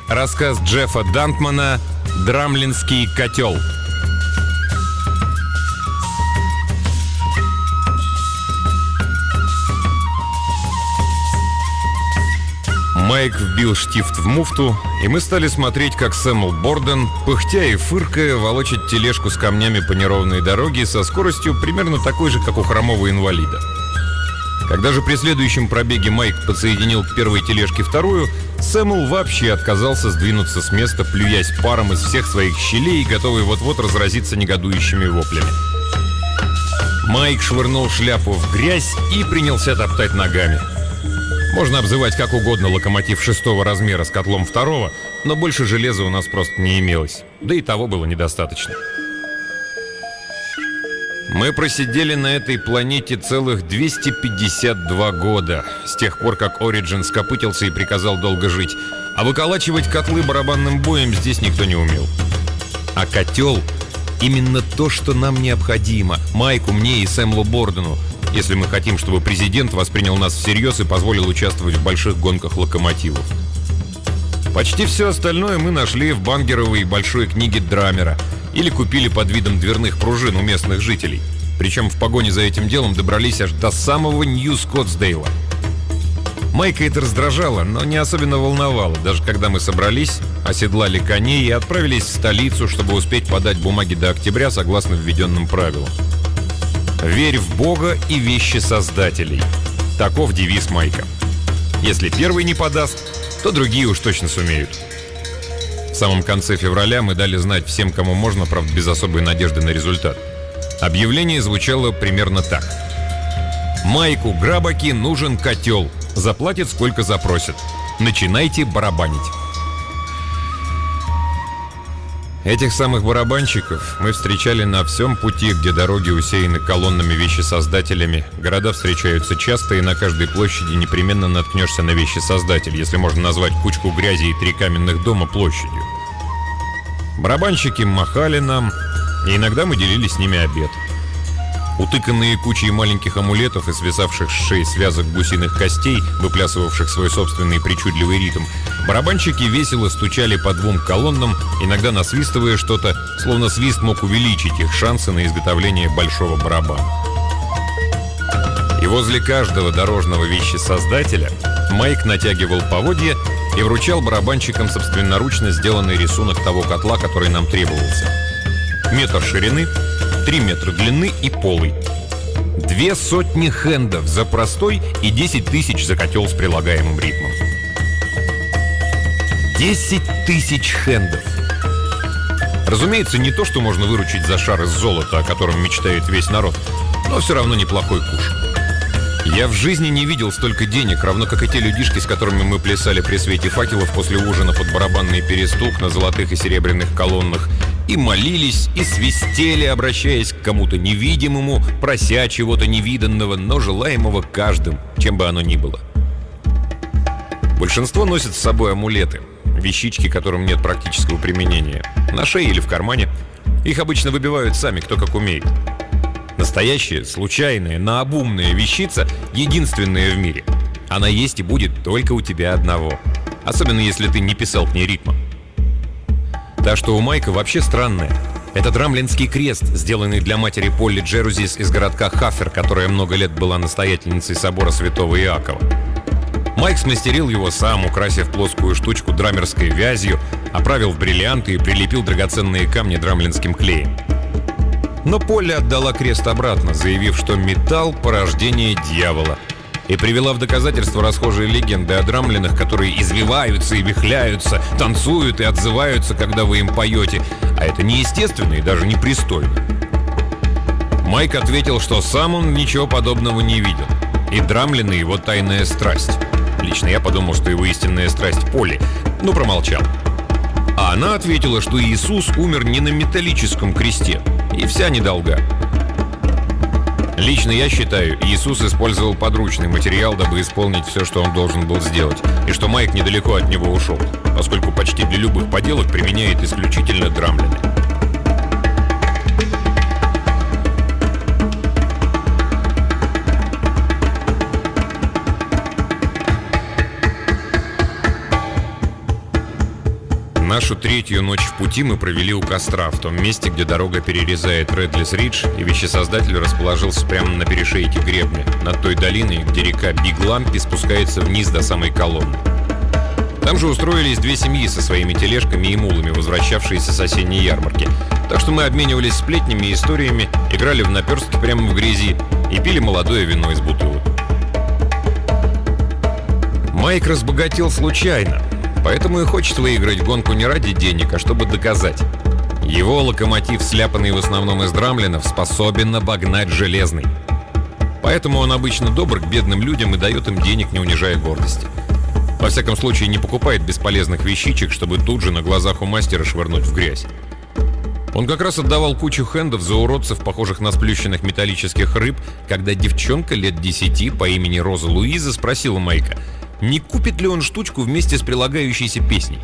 Рассказ Джеффа Дантмана «Драмлинский котел». Майк вбил штифт в муфту, и мы стали смотреть, как Сэмюэл Борден, пыхтя и фыркая, волочит тележку с камнями по неровной дороге со скоростью примерно такой же, как у хромого инвалида. Когда же при следующем пробеге Майк подсоединил к первой тележке вторую, Сэмюэл вообще отказался сдвинуться с места, плюясь паром из всех своих щелей, готовый вот-вот разразиться негодующими воплями. Майк швырнул шляпу в грязь и принялся топтать ногами. Можно обзывать как угодно локомотив 6-го размера с котлом 2-го, но больше железа у нас просто не имелось. Да и того было недостаточно. Мы просидели на этой планете целых 252 года, с тех пор, как Ориджин скопытился и приказал долго жить. А выколачивать котлы барабанным боем здесь никто не умел. А котел — именно то, что нам необходимо, Майку, мне и Сэмюэлу Бордену, если мы хотим, чтобы президент воспринял нас всерьез и позволил участвовать в больших гонках локомотивов. Почти все остальное мы нашли в бангеровой большой книге Драмера или купили под видом дверных пружин у местных жителей. Причем в погоне за этим делом добрались аж до самого Нью-Скоттсдейла. Майка это раздражало, но не особенно волновало, даже когда мы собрались, оседлали коней и отправились в столицу, чтобы успеть подать бумаги до октября согласно введенным правилам. «Верь в Бога и вещи создателей». Таков девиз Майка. Если первый не подаст, то другие уж точно сумеют. В самом конце февраля мы дали знать всем, кому можно, правда, без особой надежды на результат. Объявление звучало примерно так: «Майку Грабаки нужен котел. Заплатит, сколько запросит. Начинайте барабанить». Этих самых барабанщиков мы встречали на всем пути, где дороги усеяны колоннами вещесоздателями, города встречаются часто, и на каждой площади непременно наткнешься на вещесоздатель, если можно назвать кучку грязи и 3 каменных дома площадью. Барабанщики махали нам, и иногда мы делили с ними обед. Утыканные кучей маленьких амулетов и свисавших с шеи связок гусиных костей, выплясывавших свой собственный причудливый ритм, барабанщики весело стучали по 2 колоннам, иногда насвистывая что-то, словно свист мог увеличить их шансы на изготовление большого барабана. И возле каждого дорожного вещесоздателя Майк натягивал поводья и вручал барабанщикам собственноручно сделанный рисунок того котла, который нам требовался. 1 метр ширины, 3 метра длины и полый. 200 хендов за простой и 10 тысяч за котел с прилагаемым ритмом. 10 тысяч хендов. Разумеется, не то, что можно выручить за шар из золота, о котором мечтает весь народ, но все равно неплохой куш. Я в жизни не видел столько денег, равно как и те людишки, с которыми мы плясали при свете факелов после ужина под барабанный перестук на золотых и серебряных колоннах, и молились, и свистели, обращаясь к кому-то невидимому, прося чего-то невиданного, но желаемого каждым, чем бы оно ни было. Большинство носит с собой амулеты, вещички, которым нет практического применения, на шее или в кармане. Их обычно выбивают сами, кто как умеет. Настоящая, случайная, наобумная вещица — единственная в мире. Она есть и будет только у тебя одного. Особенно, если ты не писал к ней ритма. Та, что у Майка, вообще странная. Это драмлинский крест, сделанный для матери Полли Джерузис из городка Хафер, которая много лет была настоятельницей собора святого Иакова. Майк смастерил его сам, украсив плоскую штучку драмерской вязью, оправил в бриллианты и прилепил драгоценные камни драмлинским клеем. Но Полли отдала крест обратно, заявив, что металл — порождение дьявола, и привела в доказательство расхожие легенды о драмлинах, которые извиваются и вихляются, танцуют и отзываются, когда вы им поете, а это неестественно и даже непристойно. Майк ответил, что сам он ничего подобного не видел, и драмлины — его тайная страсть. Лично я подумал, что его истинная страсть — Полли, но промолчал. А она ответила, что Иисус умер не на металлическом кресте, и вся недолга. Лично я считаю, Иисус использовал подручный материал, дабы исполнить все, что он должен был сделать, и что Майк недалеко от него ушел, поскольку почти для любых поделок применяет исключительно драмлины. Нашу третью ночь в пути мы провели у костра, в том месте, где дорога перерезает Редлис-Ридж, и вещесоздатель расположился прямо на перешейке гребня, над той долиной, где река Биг-Лампи спускается вниз до самой колонны. Там же устроились две семьи со своими тележками и мулами, возвращавшиеся с осенней ярмарки. Так что мы обменивались сплетнями и историями, играли в наперстки прямо в грязи и пили молодое вино из бутылок. Майк разбогател случайно, поэтому и хочет выиграть гонку не ради денег, а чтобы доказать. Его локомотив, сляпанный в основном из драмлинов, способен обогнать железный. Поэтому он обычно добр к бедным людям и дает им денег, не унижая гордости. Во всяком случае, не покупает бесполезных вещичек, чтобы тут же на глазах у мастера швырнуть в грязь. Он как раз отдавал кучу хендов за уродцев, похожих на сплющенных металлических рыб, когда девчонка лет 10 по имени Роза Луиза спросила Майка, не купит ли он штучку вместе с прилагающейся песней.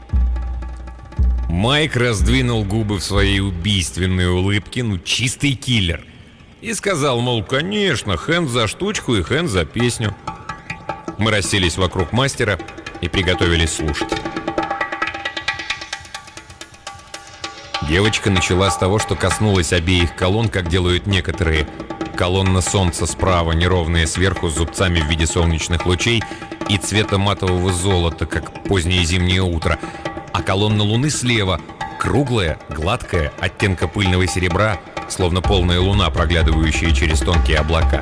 Майк раздвинул губы в своей убийственной улыбке, чистый киллер, и сказал, мол, конечно, хенд за штучку и хенд за песню. Мы расселись вокруг мастера и приготовились слушать. Девочка начала с того, что коснулась обеих колонн, как делают некоторые. Колонна солнца справа, неровная сверху, с зубцами в виде солнечных лучей и цвета матового золота, как позднее зимнее утро. А колонна луны слева, круглая, гладкая, оттенка пыльного серебра, словно полная луна, проглядывающая через тонкие облака.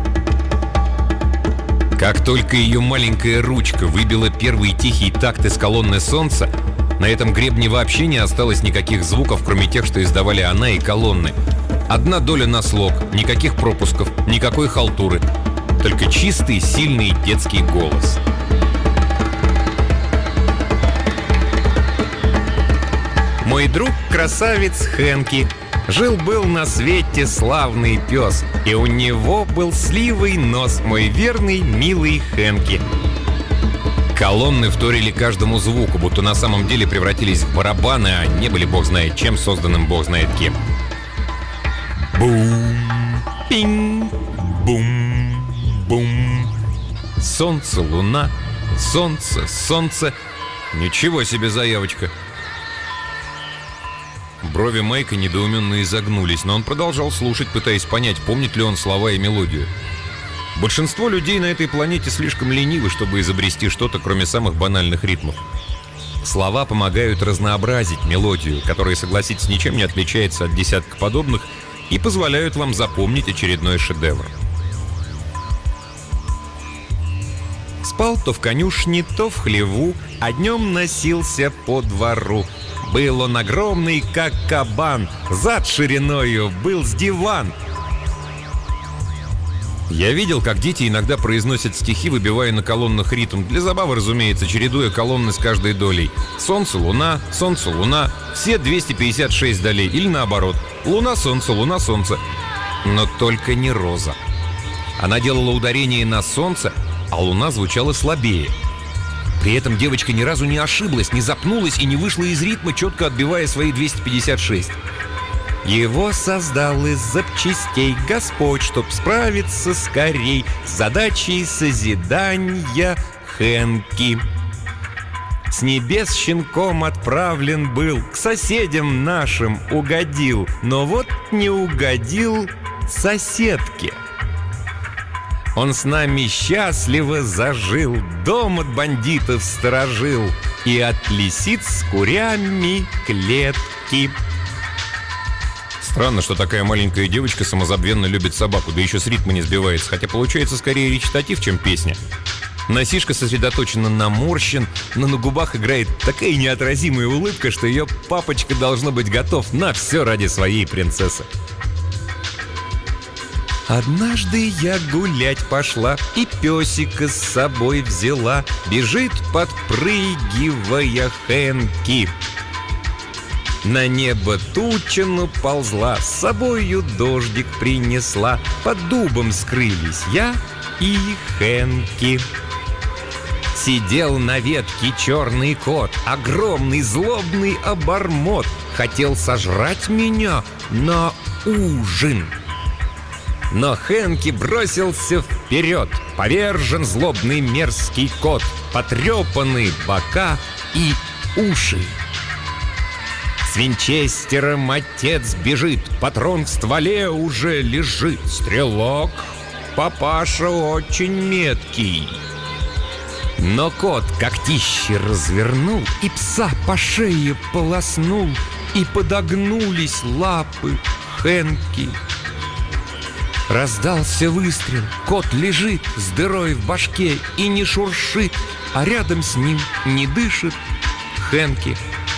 Как только ее маленькая ручка выбила первый тихий такт из колонны солнца, на этом гребне вообще не осталось никаких звуков, кроме тех, что издавали она и колонны. Одна доля на слог, никаких пропусков, никакой халтуры. Только чистый, сильный детский голос. Мой друг красавец Хэнки. Жил-был на свете славный пес, и у него был сливый нос, мой верный, милый Хэнки. Колонны вторили каждому звуку, будто на самом деле превратились в барабаны, а не были бог знает чем, созданным бог знает кем. Бум, пинг, бум, бум. Солнце, луна, солнце, солнце. Ничего себе заявочка. Брови Майка недоуменно изогнулись, но он продолжал слушать, пытаясь понять, помнит ли он слова и мелодию. Большинство людей на этой планете слишком ленивы, чтобы изобрести что-то, кроме самых банальных ритмов. Слова помогают разнообразить мелодию, которая, согласитесь, ничем не отличается от десятка подобных, и позволяют вам запомнить очередной шедевр. Спал то в конюшне, то в хлеву, а днем носился по двору. Был он огромный, как кабан, зад шириною был с диван. Я видел, как дети иногда произносят стихи, выбивая на колоннах ритм. Для забавы, разумеется, чередуя колонны с каждой долей. Солнце, луна, все 256 долей. Или наоборот. Луна, солнце, но только не Роза. Она делала ударение на солнце, а луна звучала слабее. При этом девочка ни разу не ошиблась, не запнулась и не вышла из ритма, четко отбивая свои 256. Его создал из запчастей Господь, чтоб справиться скорей с задачей созидания Хэнки. С небес щенком отправлен был, к соседям нашим угодил, но вот не угодил соседке. Он с нами счастливо зажил, дом от бандитов сторожил и от лисиц с курями клетки. Странно, что такая маленькая девочка самозабвенно любит собаку, да еще с ритма не сбивается, хотя получается скорее речитатив, чем песня. Носишка сосредоточенно наморщен, но на губах играет такая неотразимая улыбка, что ее папочка должно быть готов на все ради своей принцессы. Однажды я гулять пошла и песика с собой взяла. Бежит, подпрыгивая, Хэнки. На небо туча наползла, с собою дождик принесла. Под дубом скрылись я и Хэнки. Сидел на ветке черный кот, огромный злобный обормот. Хотел сожрать меня на ужин. Но Хэнки бросился вперед, повержен злобный мерзкий кот, потрепаны бока и уши. С винчестером отец бежит, патрон в стволе уже лежит. Стрелок, папаша очень меткий. Но кот когтище развернул и пса по шее полоснул, и подогнулись лапы Хэнки. Раздался выстрел, кот лежит с дырой в башке и не шуршит, а рядом с ним не дышит Хэнки.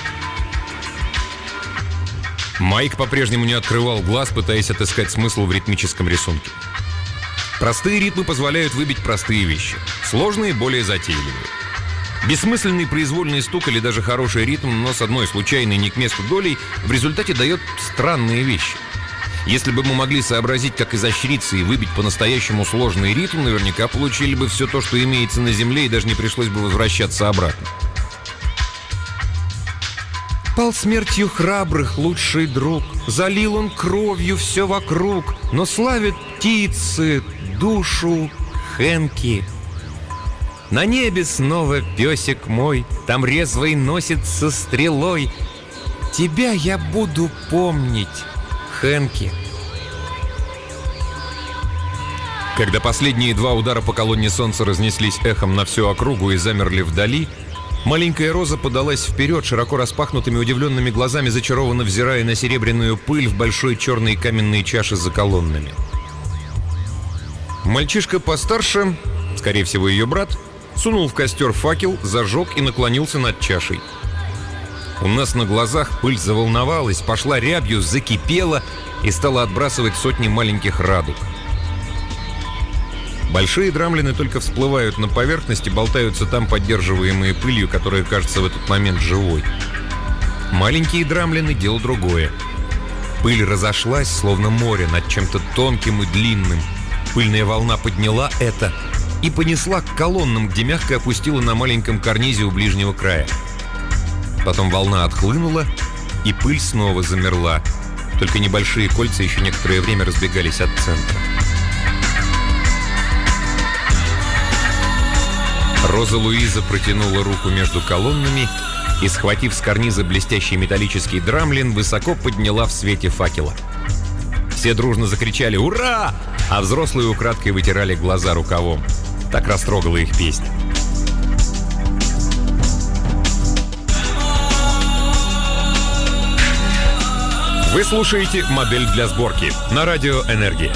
Майк по-прежнему не открывал глаз, пытаясь отыскать смысл в ритмическом рисунке. Простые ритмы позволяют выбить простые вещи, сложные — более затейливые. Бессмысленный произвольный стук или даже хороший ритм, но с одной случайной не к месту долей, в результате дает странные вещи. Если бы мы могли сообразить, как изощриться и выбить по-настоящему сложный ритм, наверняка получили бы все то, что имеется на земле, и даже не пришлось бы возвращаться обратно. Пал смертью храбрых лучший друг, залил он кровью все вокруг, но славят птицы душу Хэнки. На небе снова песик мой, там резвый носится стрелой. Тебя я буду помнить, Хэнки. Когда последние два удара по колонне солнца разнеслись эхом на всю округу и замерли вдали, маленькая Роза подалась вперед, широко распахнутыми удивленными глазами, зачарованно взирая на серебряную пыль в большой черной каменной чаше за колоннами. Мальчишка постарше, скорее всего ее брат, сунул в костер факел, зажег и наклонился над чашей. У нас на глазах пыль заволновалась, пошла рябью, закипела и стала отбрасывать сотни маленьких радуг. Большие драмлины только всплывают на поверхность и болтаются там, поддерживаемые пылью, которая кажется в этот момент живой. Маленькие драмлины — дело другое. Пыль разошлась, словно море, над чем-то тонким и длинным. Пыльная волна подняла это и понесла к колоннам, где мягко опустила на маленьком карнизе у ближнего края. Потом волна отхлынула, и пыль снова замерла. Только небольшие кольца еще некоторое время разбегались от центра. Роза Луиза протянула руку между колоннами и, схватив с карниза блестящий металлический драмлин, высоко подняла в свете факела. Все дружно закричали «Ура!», а взрослые украдкой вытирали глаза рукавом. Так растрогала их песня. Вы слушаете «Модель для сборки» на радио «Энергия».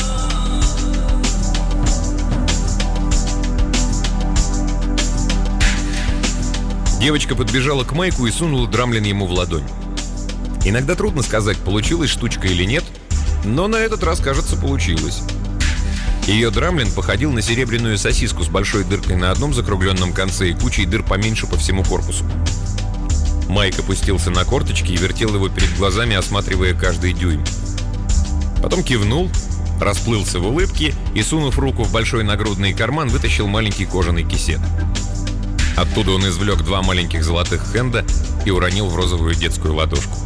Девочка подбежала к Майку и сунула драмлин ему в ладонь. Иногда трудно сказать, получилась штучка или нет, но на этот раз, кажется, получилось. Ее драмлин походил на серебряную сосиску с большой дыркой на одном закругленном конце и кучей дыр поменьше по всему корпусу. Майк опустился на корточки и вертел его перед глазами, осматривая каждый дюйм. Потом кивнул, расплылся в улыбке и, сунув руку в большой нагрудный карман, вытащил маленький кожаный кисет. Оттуда он извлек два маленьких золотых хенда и уронил в розовую детскую ладошку.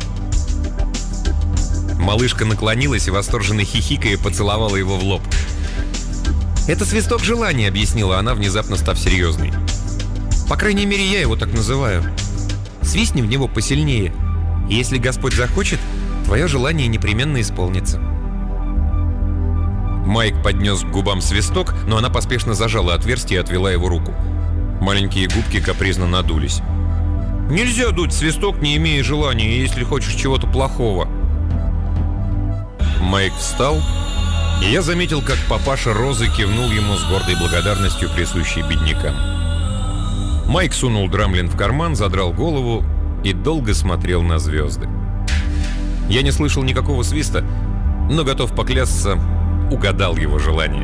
Малышка наклонилась и, восторженно хихикая, поцеловала его в лоб. «Это свисток желания», — объяснила она, внезапно став серьезной. «По крайней мере, я его так называю. Свистни в него посильнее, и если Господь захочет, твое желание непременно исполнится». Майк поднес к губам свисток, но она поспешно зажала отверстие и отвела его руку. Маленькие губки капризно надулись. «Нельзя дуть свисток, не имея желания, если хочешь чего-то плохого». Майк встал, и я заметил, как папаша Розы кивнул ему с гордой благодарностью, присущей беднякам. Майк сунул драмлин в карман, задрал голову и долго смотрел на звезды. Я не слышал никакого свиста, но, готов поклясться, угадал его желание.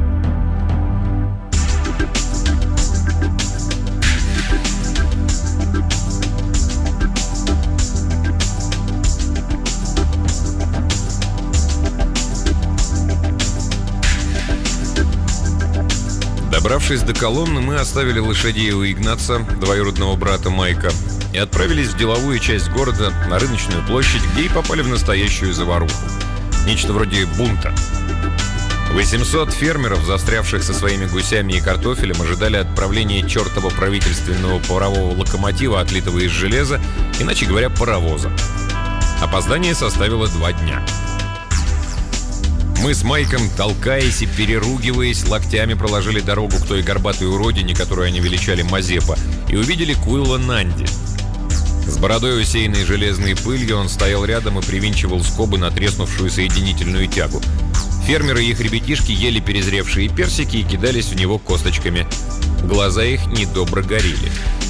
Добравшись до колонны, мы оставили лошадей у Игнаца, двоюродного брата Майка, и отправились в деловую часть города, на рыночную площадь, где и попали в настоящую заваруху. Нечто вроде бунта. 800 фермеров, застрявших со своими гусями и картофелем, ожидали отправления чертова правительственного парового локомотива, отлитого из железа, иначе говоря, паровоза. Опоздание составило 2 дня. Мы с Майком, толкаясь и переругиваясь, локтями проложили дорогу к той горбатой уродине, которую они величали Мазепа, и увидели Куилла Нанди. С бородой, усеянной железной пылью, он стоял рядом и привинчивал скобы на треснувшую соединительную тягу. Фермеры и их ребятишки ели перезревшие персики и кидались в него косточками. Глаза их недобро горели.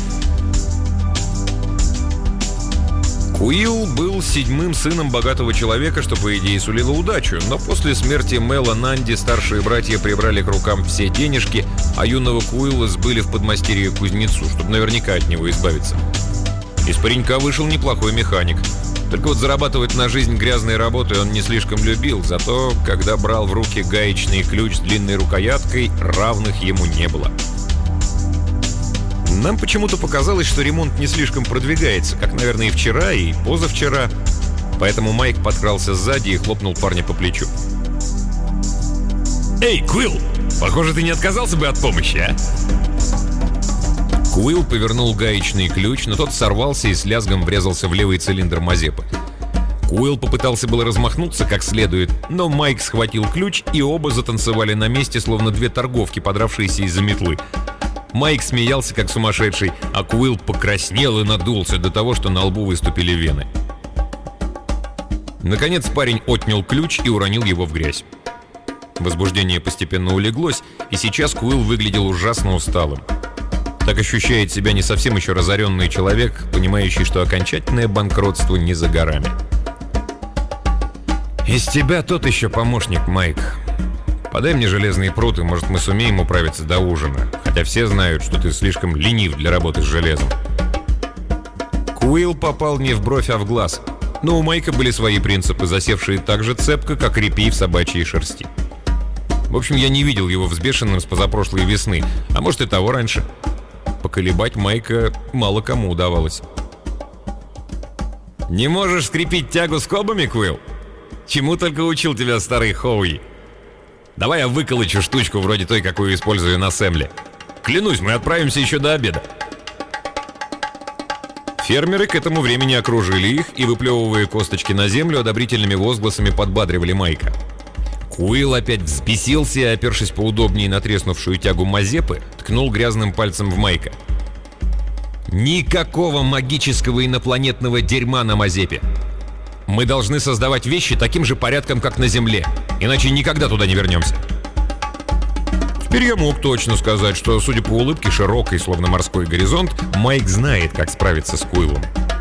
Куилл был 7-м сыном богатого человека, что, по идее, сулило удачу, но после смерти Мэла Нанди старшие братья прибрали к рукам все денежки, а юного Куилла сбыли в подмастерье кузнецу, чтобы наверняка от него избавиться. Из паренька вышел неплохой механик. Только вот зарабатывать на жизнь грязной работой он не слишком любил, зато, когда брал в руки гаечный ключ с длинной рукояткой, равных ему не было. Нам почему-то показалось, что ремонт не слишком продвигается, как, наверное, и вчера, и позавчера. Поэтому Майк подкрался сзади и хлопнул парня по плечу. «Эй, Куилл, похоже, ты не отказался бы от помощи, а?» Куилл повернул гаечный ключ, но тот сорвался и с лязгом врезался в левый цилиндр Мазепы. Куилл попытался было размахнуться как следует, но Майк схватил ключ, и оба затанцевали на месте, словно 2 торговки, подравшиеся из-за метлы. Майк смеялся как сумасшедший, а Куилл покраснел и надулся до того, что на лбу выступили вены. Наконец парень отнял ключ и уронил его в грязь. Возбуждение постепенно улеглось, и сейчас Куилл выглядел ужасно усталым. Так ощущает себя не совсем еще разоренный человек, понимающий, что окончательное банкротство не за горами. «Из тебя тот еще помощник, Майк. Подай мне железные пруты, может, мы сумеем управиться до ужина, хотя все знают, что ты слишком ленив для работы с железом». Куилл попал не в бровь, а в глаз. Но у Майка были свои принципы, засевшие так же цепко, как репей в собачьей шерсти. В общем, я не видел его взбешенным с позапрошлой весны, а может и того раньше. Поколебать Майка мало кому удавалось. «Не можешь скрепить тягу скобами, Куилл? Чему только учил тебя старый Хоуи? Давай я выколочу штучку вроде той, какую использую на Сэмле. Клянусь, мы отправимся еще до обеда». Фермеры к этому времени окружили их и, выплевывая косточки на землю, одобрительными возгласами подбадривали Майка. Куилл опять взбесился и, опершись поудобнее на треснувшую тягу Мазепы, ткнул грязным пальцем в Майка. «Никакого магического инопланетного дерьма на Мазепе! Мы должны создавать вещи таким же порядком, как на Земле, иначе никогда туда не вернемся». Теперь я мог точно сказать, что, судя по улыбке широкой, словно морской горизонт, Майк знает, как справиться с Куиллом.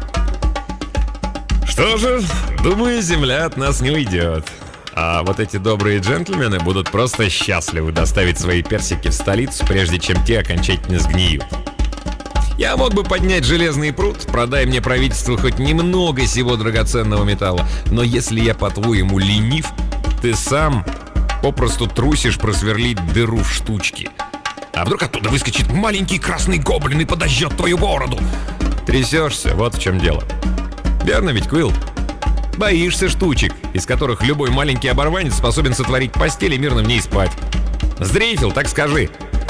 «Что же, думаю, Земля от нас не уйдет. А вот эти добрые джентльмены будут просто счастливы доставить свои персики в столицу, прежде чем те окончательно сгниют. Я мог бы поднять железный пруд, продай мне правительству хоть немного сего драгоценного металла, но если я, по-твоему, ленив, ты сам попросту трусишь просверлить дыру в штучке. А вдруг оттуда выскочит маленький красный гоблин и подожжет твою бороду? Трясешься, вот в чем дело. Верно ведь, Куилл? Боишься штучек, из которых любой маленький оборванец способен сотворить постель и мирно в ней спать. Сдрейфил, так скажи».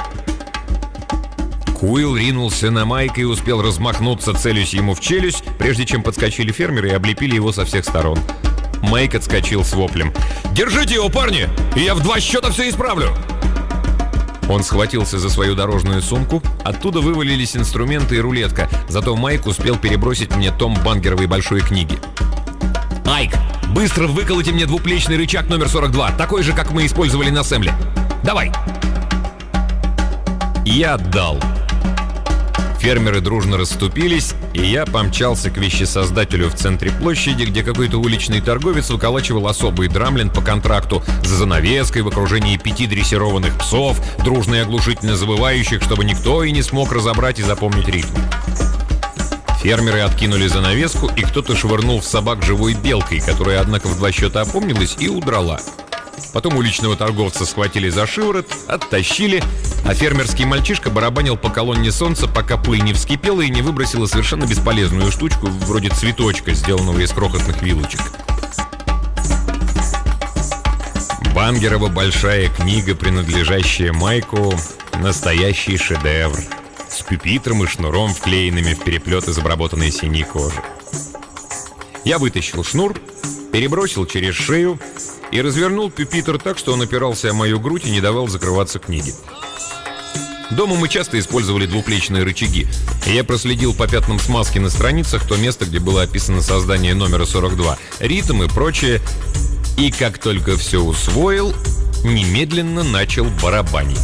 Куилл ринулся на Майка и успел размахнуться, целясь ему в челюсть, прежде чем подскочили фермеры и облепили его со всех сторон. Майк отскочил с воплем: «Держите его, парни, и я в 2 счета все исправлю!» Он схватился за свою дорожную сумку, оттуда вывалились инструменты и рулетка, зато Майк успел перебросить мне том Бангеровой большой книги. «Майк, быстро выколоти мне двуплечный рычаг номер 42, такой же, как мы использовали на Сэмле. Давай!» Я отдал. Фермеры дружно расступились, и я помчался к вещесоздателю в центре площади, где какой-то уличный торговец выколачивал особый драмлин по контракту за занавеской в окружении 5 дрессированных псов, дружно и оглушительно завывающих, чтобы никто и не смог разобрать и запомнить ритм. Фермеры откинули занавеску, и кто-то швырнул в собак живой белкой, которая, однако, в 2 счета опомнилась и удрала. Потом уличного торговца схватили за шиворот, оттащили, а фермерский мальчишка барабанил по колонне солнца, пока пыль не вскипела и не выбросила совершенно бесполезную штучку, вроде цветочка, сделанного из крохотных вилочек. Бангерова большая книга, принадлежащая Майку, настоящий шедевр. С пюпитром и шнуром, вклеенными в переплет из обработанной синей кожи. Я вытащил шнур, перебросил через шею и развернул пюпитр так, что он опирался о мою грудь и не давал закрываться книге. Дома мы часто использовали двуплечные рычаги, и я проследил по пятнам смазки на страницах то место, где было описано создание номера 42, ритм и прочее, и как только все усвоил, немедленно начал барабанить.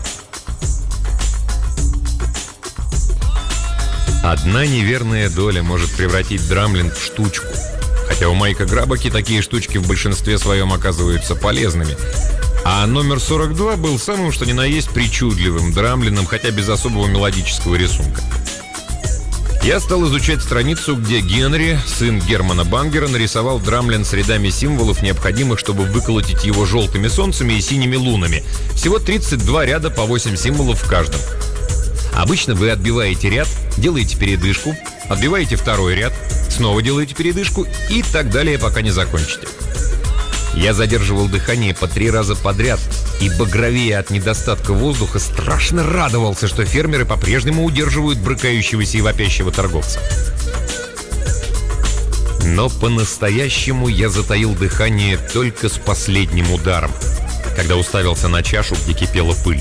Одна неверная доля может превратить драмлин в штучку. Хотя у Майка Грабаки такие штучки в большинстве своем оказываются полезными. А номер 42 был самым что ни на есть причудливым драмлином, хотя без особого мелодического рисунка. Я стал изучать страницу, где Генри, сын Германа Бангера, нарисовал драмлин с рядами символов, необходимых, чтобы выколотить его желтыми солнцами и синими лунами. Всего 32 ряда по 8 символов в каждом. Обычно вы отбиваете ряд, делаете передышку, отбиваете второй ряд, снова делаете передышку и так далее, пока не закончите. Я задерживал дыхание по 3 раза подряд и, багровея от недостатка воздуха, страшно радовался, что фермеры по-прежнему удерживают брыкающегося и вопящего торговца. Но по-настоящему я затаил дыхание только с последним ударом, когда уставился на чашу, где кипела пыль.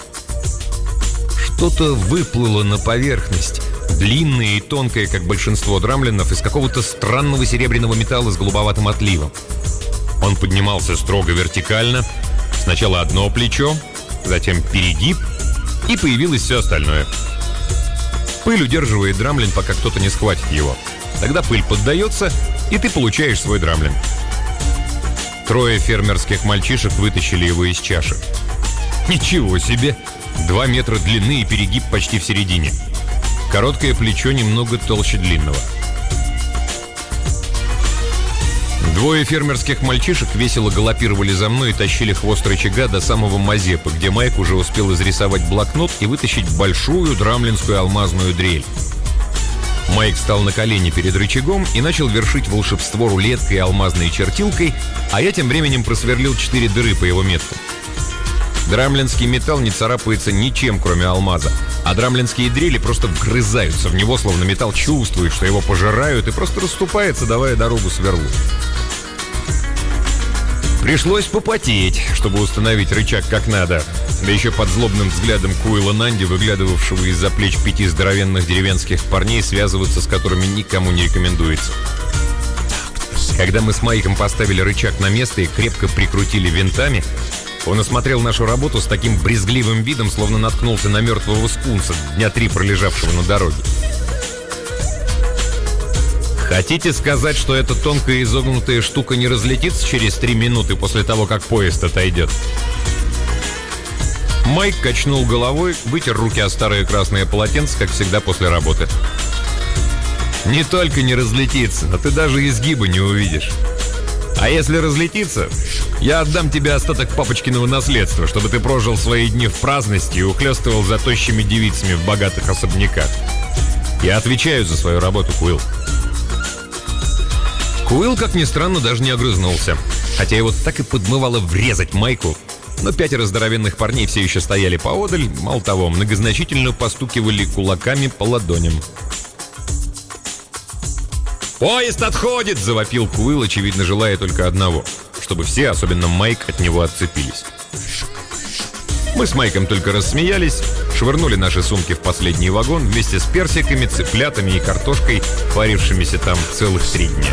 Что-то выплыло на поверхность, длинное и тонкое, как большинство драмлинов, из какого-то странного серебряного металла с голубоватым отливом. Он поднимался строго вертикально, сначала одно плечо, затем перегиб, и появилось все остальное. Пыль удерживает драмлин, пока кто-то не схватит его. Тогда пыль поддается, и ты получаешь свой драмлин. 3 фермерских мальчишек вытащили его из чаши. Ничего себе! 2 метра длины и перегиб почти в середине. Короткое плечо немного толще длинного. 2 фермерских мальчишек весело галопировали за мной и тащили хвост рычага до самого Мазепы, где Майк уже успел изрисовать блокнот и вытащить большую драмлинскую алмазную дрель. Майк встал на колени перед рычагом и начал вершить волшебство рулеткой и алмазной чертилкой, а я тем временем просверлил 4 дыры по его меткам. Драмлинский металл не царапается ничем, кроме алмаза, а драмлинские дрели просто вгрызаются в него, словно металл чувствует, что его пожирают, и просто расступается, давая дорогу сверлу. Пришлось попотеть, чтобы установить рычаг как надо, да еще под злобным взглядом Куила Нанди, выглядывавшего из-за плеч 5 здоровенных деревенских парней, связываться с которыми никому не рекомендуется. Когда мы с Майком поставили рычаг на место и крепко прикрутили винтами, он осмотрел нашу работу с таким брезгливым видом, словно наткнулся на мертвого скунса, дня 3 пролежавшего на дороге. Хотите сказать, что эта тонкая изогнутая штука не разлетится через 3 минуты после того, как поезд отойдет? Майк качнул головой, вытер руки о старое красное полотенце, как всегда после работы. Не только не разлетится, но ты даже изгиба не увидишь. А если разлетится, я отдам тебе остаток папочкиного наследства, чтобы ты прожил свои дни в праздности и ухлёстывал за тощими девицами в богатых особняках. Я отвечаю за свою работу, Куилл. Куилл, как ни странно, даже не огрызнулся, хотя его так и подмывало врезать Майку. Но 5 здоровенных парней все еще стояли поодаль, мало того, многозначительно постукивали кулаками по ладоням. «Поезд отходит!» — завопил Куилл, очевидно, желая только одного — чтобы все, особенно Майк, от него отцепились. Мы с Майком только рассмеялись, швырнули наши сумки в последний вагон вместе с персиками, цыплятами и картошкой, парившимися там целых 3 дня.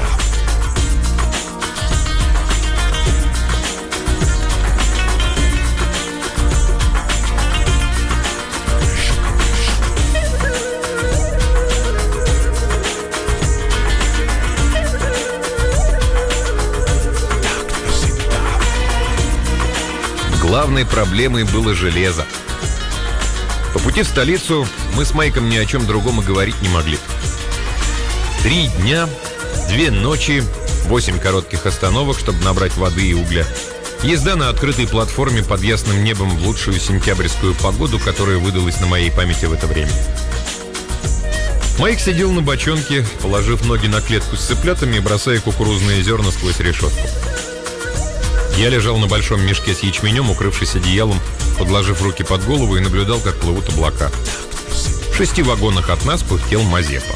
Главной проблемой было железо. По пути в столицу мы с Майком ни о чем другом и говорить не могли. 3 дня, 2 ночи, 8 коротких остановок, чтобы набрать воды и угля. Езда на открытой платформе под ясным небом в лучшую сентябрьскую погоду, которая выдалась на моей памяти в это время. Майк сидел на бочонке, положив ноги на клетку с цыплятами и бросая кукурузные зерна сквозь решетку. Я лежал на большом мешке с ячменем, укрывшись одеялом, подложив руки под голову, и наблюдал, как плывут облака. В 6 вагонах от нас пыхтел Мазепа.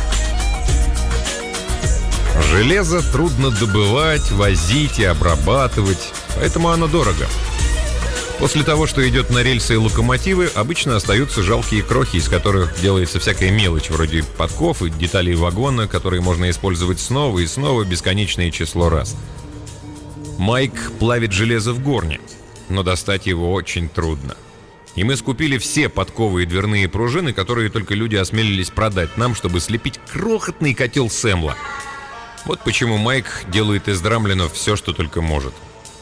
Железо трудно добывать, возить и обрабатывать, поэтому оно дорого. После того, что идет на рельсы и локомотивы, обычно остаются жалкие крохи, из которых делается всякая мелочь, вроде подков и деталей вагона, которые можно использовать снова и снова бесконечное число раз. Майк плавит железо в горне, но достать его очень трудно. И мы скупили все подковы и дверные пружины, которые только люди осмелились продать нам, чтобы слепить крохотный котел Сэмла. Вот почему Майк делает из драмлинов все, что только может.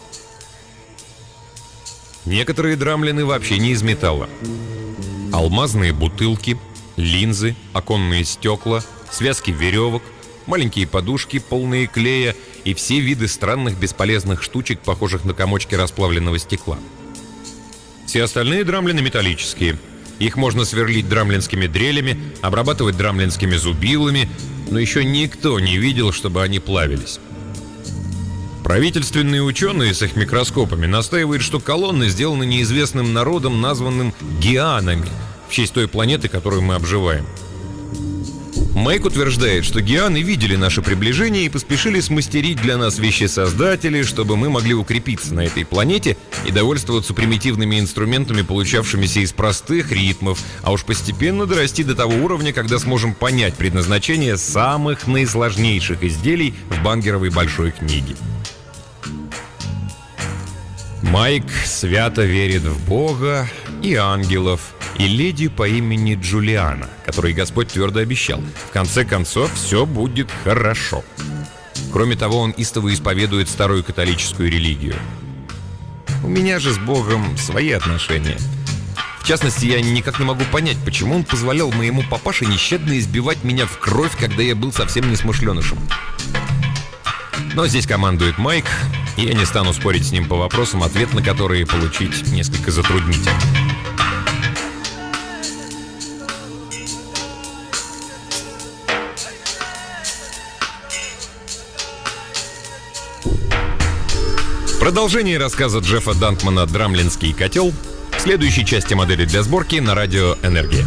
Некоторые драмлины вообще не из металла. Алмазные бутылки, линзы, оконные стекла, связки веревок, маленькие подушки, полные клея и все виды странных бесполезных штучек, похожих на комочки расплавленного стекла. Все остальные драмлины металлические. Их можно сверлить драмлинскими дрелями, обрабатывать драмлинскими зубилами, но еще никто не видел, чтобы они плавились. Правительственные ученые с их микроскопами настаивают, что колонны сделаны неизвестным народом, названным гианами, в честь той планеты, которую мы обживаем. Майк утверждает, что гианы видели наше приближение и поспешили смастерить для нас вещи-создатели, чтобы мы могли укрепиться на этой планете и довольствоваться примитивными инструментами, получавшимися из простых ритмов, а уж постепенно дорасти до того уровня, когда сможем понять предназначение самых наисложнейших изделий в Бангеровой большой книге. Майк свято верит в Бога и ангелов, и леди по имени Джулиана, которой Господь твердо обещал: в конце концов, все будет хорошо. Кроме того, он истово исповедует старую католическую религию. У меня же с Богом свои отношения. В частности, я никак не могу понять, почему он позволял моему папаше нещадно избивать меня в кровь, когда я был совсем несмышленышем. Но здесь командует Майк, и я не стану спорить с ним по вопросам, ответ на которые получить несколько затруднительно. Продолжение рассказа Джеффа Дантмана «Драмлинский котел» в следующей части модели для сборки на радио «Энергия».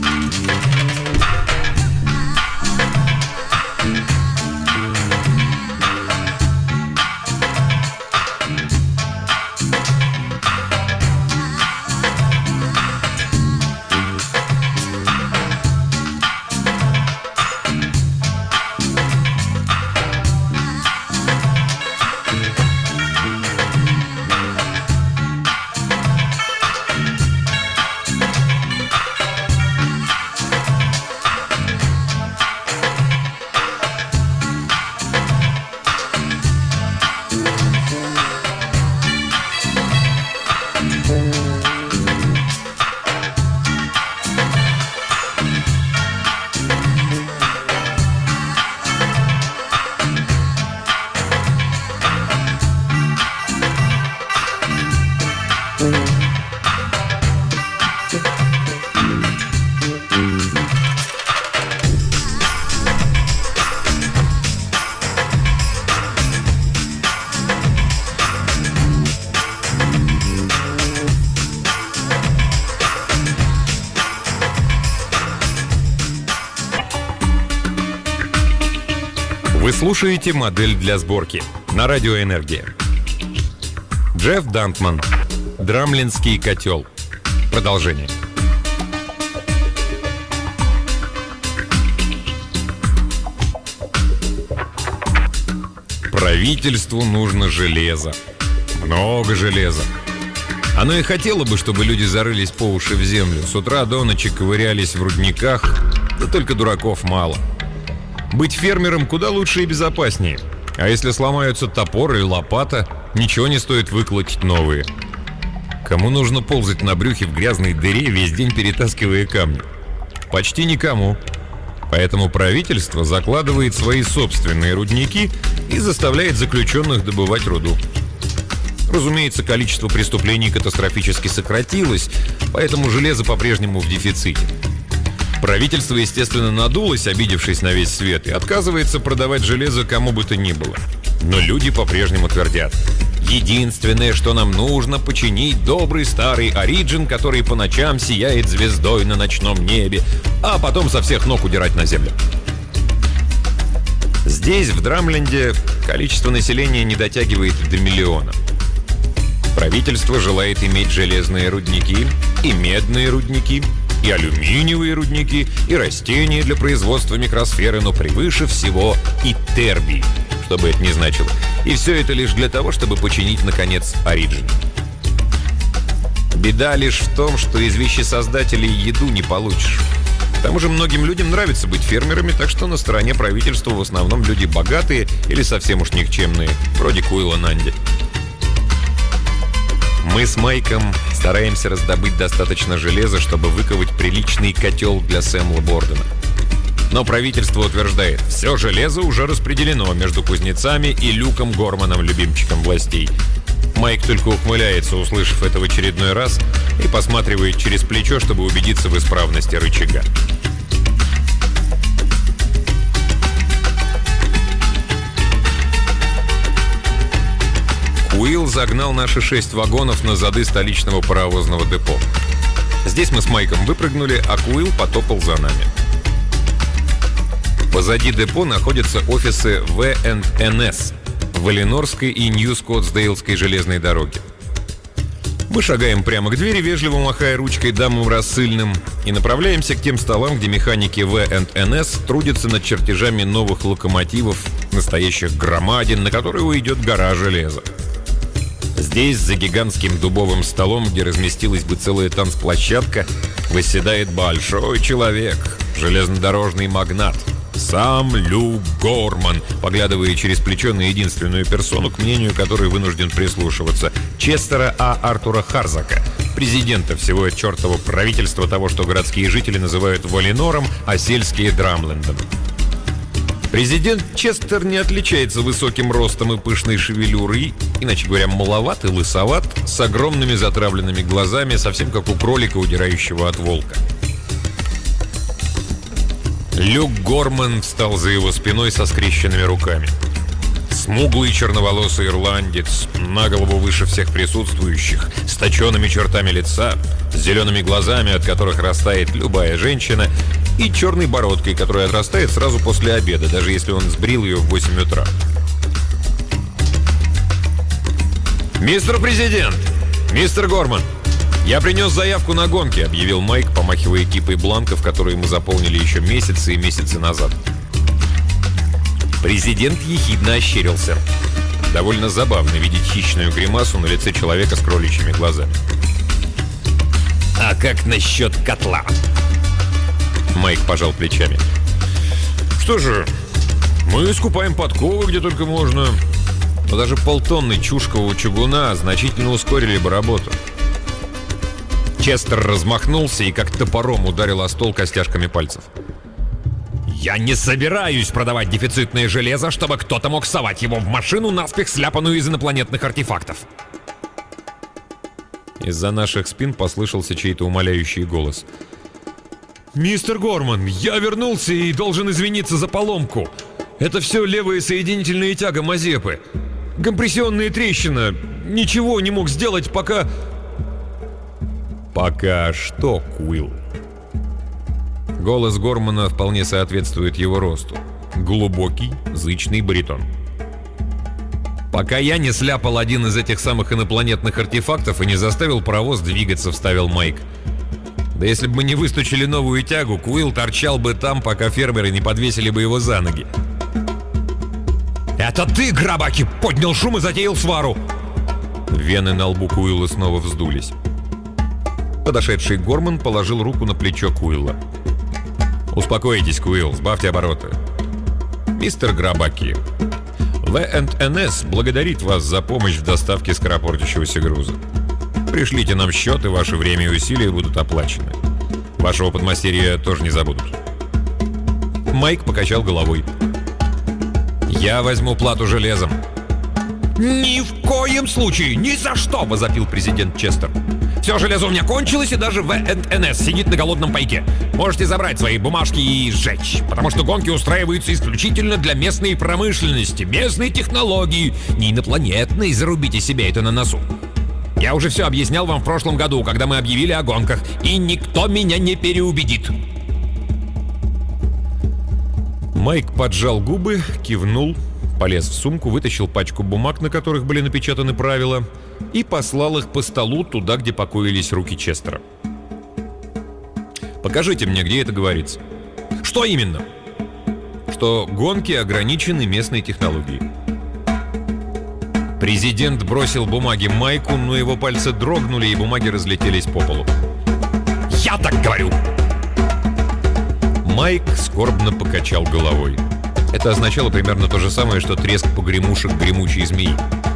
Вы слушаете модель для сборки на радио «Энергия». Джефф Дантман. «Драмлинский котел». Продолжение. Правительству нужно железо. Много железа. Оно и хотело бы, чтобы люди зарылись по уши в землю, с утра до ночи ковырялись в рудниках, да только дураков мало. Быть фермером куда лучше и безопаснее. А если сломаются топор или лопата, ничего не стоит выколотить новые. Кому нужно ползать на брюхе в грязной дыре, весь день перетаскивая камни? Почти никому. Поэтому правительство закладывает свои собственные рудники и заставляет заключенных добывать руду. Разумеется, количество преступлений катастрофически сократилось, поэтому железо по-прежнему в дефиците. Правительство, естественно, надулось, обидевшись на весь свет, и отказывается продавать железо кому бы то ни было. Но люди по-прежнему твердят: единственное, что нам нужно, починить добрый старый Ориджин, который по ночам сияет звездой на ночном небе, а потом со всех ног удирать на землю. Здесь, в Драмленде, количество населения не дотягивает до 1 миллиона. Правительство желает иметь железные рудники, и медные рудники, и алюминиевые рудники, и растения для производства микросферы, но превыше всего и тербий, что бы это ни значило. И все это лишь для того, чтобы починить, наконец, Ориджин. Беда лишь в том, что из вещесоздателей еду не получишь. К тому же многим людям нравится быть фермерами, так что на стороне правительства в основном люди богатые или совсем уж никчемные, вроде Куилла Нанди. Мы с Майком стараемся раздобыть достаточно железа, чтобы выковать приличный котел для Сэмла Бордена. Но правительство утверждает, все железо уже распределено между кузнецами и Люком Горманом, любимчиком властей. Майк только ухмыляется, услышав это в очередной раз, и посматривает через плечо, чтобы убедиться в исправности рычага. Куилл загнал наши 6 вагонов на зады столичного паровозного депо. Здесь мы с Майком выпрыгнули, а Куилл потопал за нами. Позади депо находятся офисы В&НС в Элинорской и Нью-Скоттсдейлской железной дороге. Мы шагаем прямо к двери, вежливо махая ручкой дамам рассыльным, и направляемся к тем столам, где механики В&НС трудятся над чертежами новых локомотивов, настоящих громадин, на которые уйдет гора железа. Здесь, за гигантским дубовым столом, где разместилась бы целая танцплощадка, восседает большой человек, железнодорожный магнат, сам Люк Горман, поглядывая через плечо на единственную персону, к мнению которой вынужден прислушиваться, Честера А. Артура Харзака, президента всего чертова правительства того, что городские жители называют Валинором, а сельские — Драмлендом. Президент Честер не отличается высоким ростом и пышной шевелюрой, иначе говоря, маловат и лысоват, с огромными затравленными глазами, совсем как у кролика, удирающего от волка. Люк Горман встал за его спиной со скрещенными руками. Смуглый черноволосый ирландец, на голову выше всех присутствующих, с точенными чертами лица, с зелеными глазами, от которых растает любая женщина, и черной бородкой, которая отрастает сразу после обеда, даже если он сбрил ее в 8 утра. «Мистер президент! Мистер Горман! Я принес заявку на гонки», — объявил Майк, помахивая кипой бланков, которые мы заполнили еще месяцы и месяцы назад. Президент ехидно ощерился. Довольно забавно видеть хищную гримасу на лице человека с кроличьими глазами. «А как насчет котла?» Майк пожал плечами. «Что же, мы скупаем подковы где только можно. Но даже полтонны чушкового чугуна значительно ускорили бы работу». Честер размахнулся и как топором ударил о стол костяшками пальцев. «Я не собираюсь продавать дефицитное железо, чтобы кто-то мог совать его в машину, наспех сляпанную из инопланетных артефактов!» Из-за наших спин послышался чей-то умоляющий голос. «Мистер Горман, я вернулся и должен извиниться за поломку. Это все левая соединительная тяга Мазепы. Компрессионная трещина. Ничего не мог сделать, пока...» «Пока что, Куилл?» Голос Гормана вполне соответствует его росту. Глубокий, зычный баритон. «Пока я не сляпал один из этих самых инопланетных артефактов и не заставил паровоз двигаться», — вставил Майк. «Да если бы мы не выстучили новую тягу, Куилл торчал бы там, пока фермеры не подвесили бы его за ноги». «Это ты, Грабаки, поднял шум и затеял свару!» Вены на лбу Куилла снова вздулись. Подошедший Горман положил руку на плечо Куилла. «Успокойтесь, Куилл, сбавьте обороты. Мистер Грабаки, В&НС благодарит вас за помощь в доставке скоропортящегося груза. Пришлите нам счет, и ваше время и усилия будут оплачены. Вашего подмастерья тоже не забудут». Майк покачал головой. «Я возьму плату железом». «Ни в коем случае, ни за что!» — возопил президент Честер. «Все железо у меня кончилось, и даже ВНС сидит на голодном пайке. Можете забрать свои бумажки и сжечь, потому что гонки устраиваются исключительно для местной промышленности, местной технологии, не инопланетной, зарубите себе это на носу. Я уже все объяснял вам в прошлом году, когда мы объявили о гонках, и никто меня не переубедит». Майк поджал губы, кивнул, полез в сумку, вытащил пачку бумаг, на которых были напечатаны правила, и послал их по столу туда, где покоились руки Честера. «Покажите мне, где это говорится». «Что именно?» «Что гонки ограничены местной технологией». Президент бросил бумаги Майку, но его пальцы дрогнули, и бумаги разлетелись по полу. «Я так говорю!» Майк скорбно покачал головой. Это означало примерно то же самое, что треск погремушек гремучей змеи.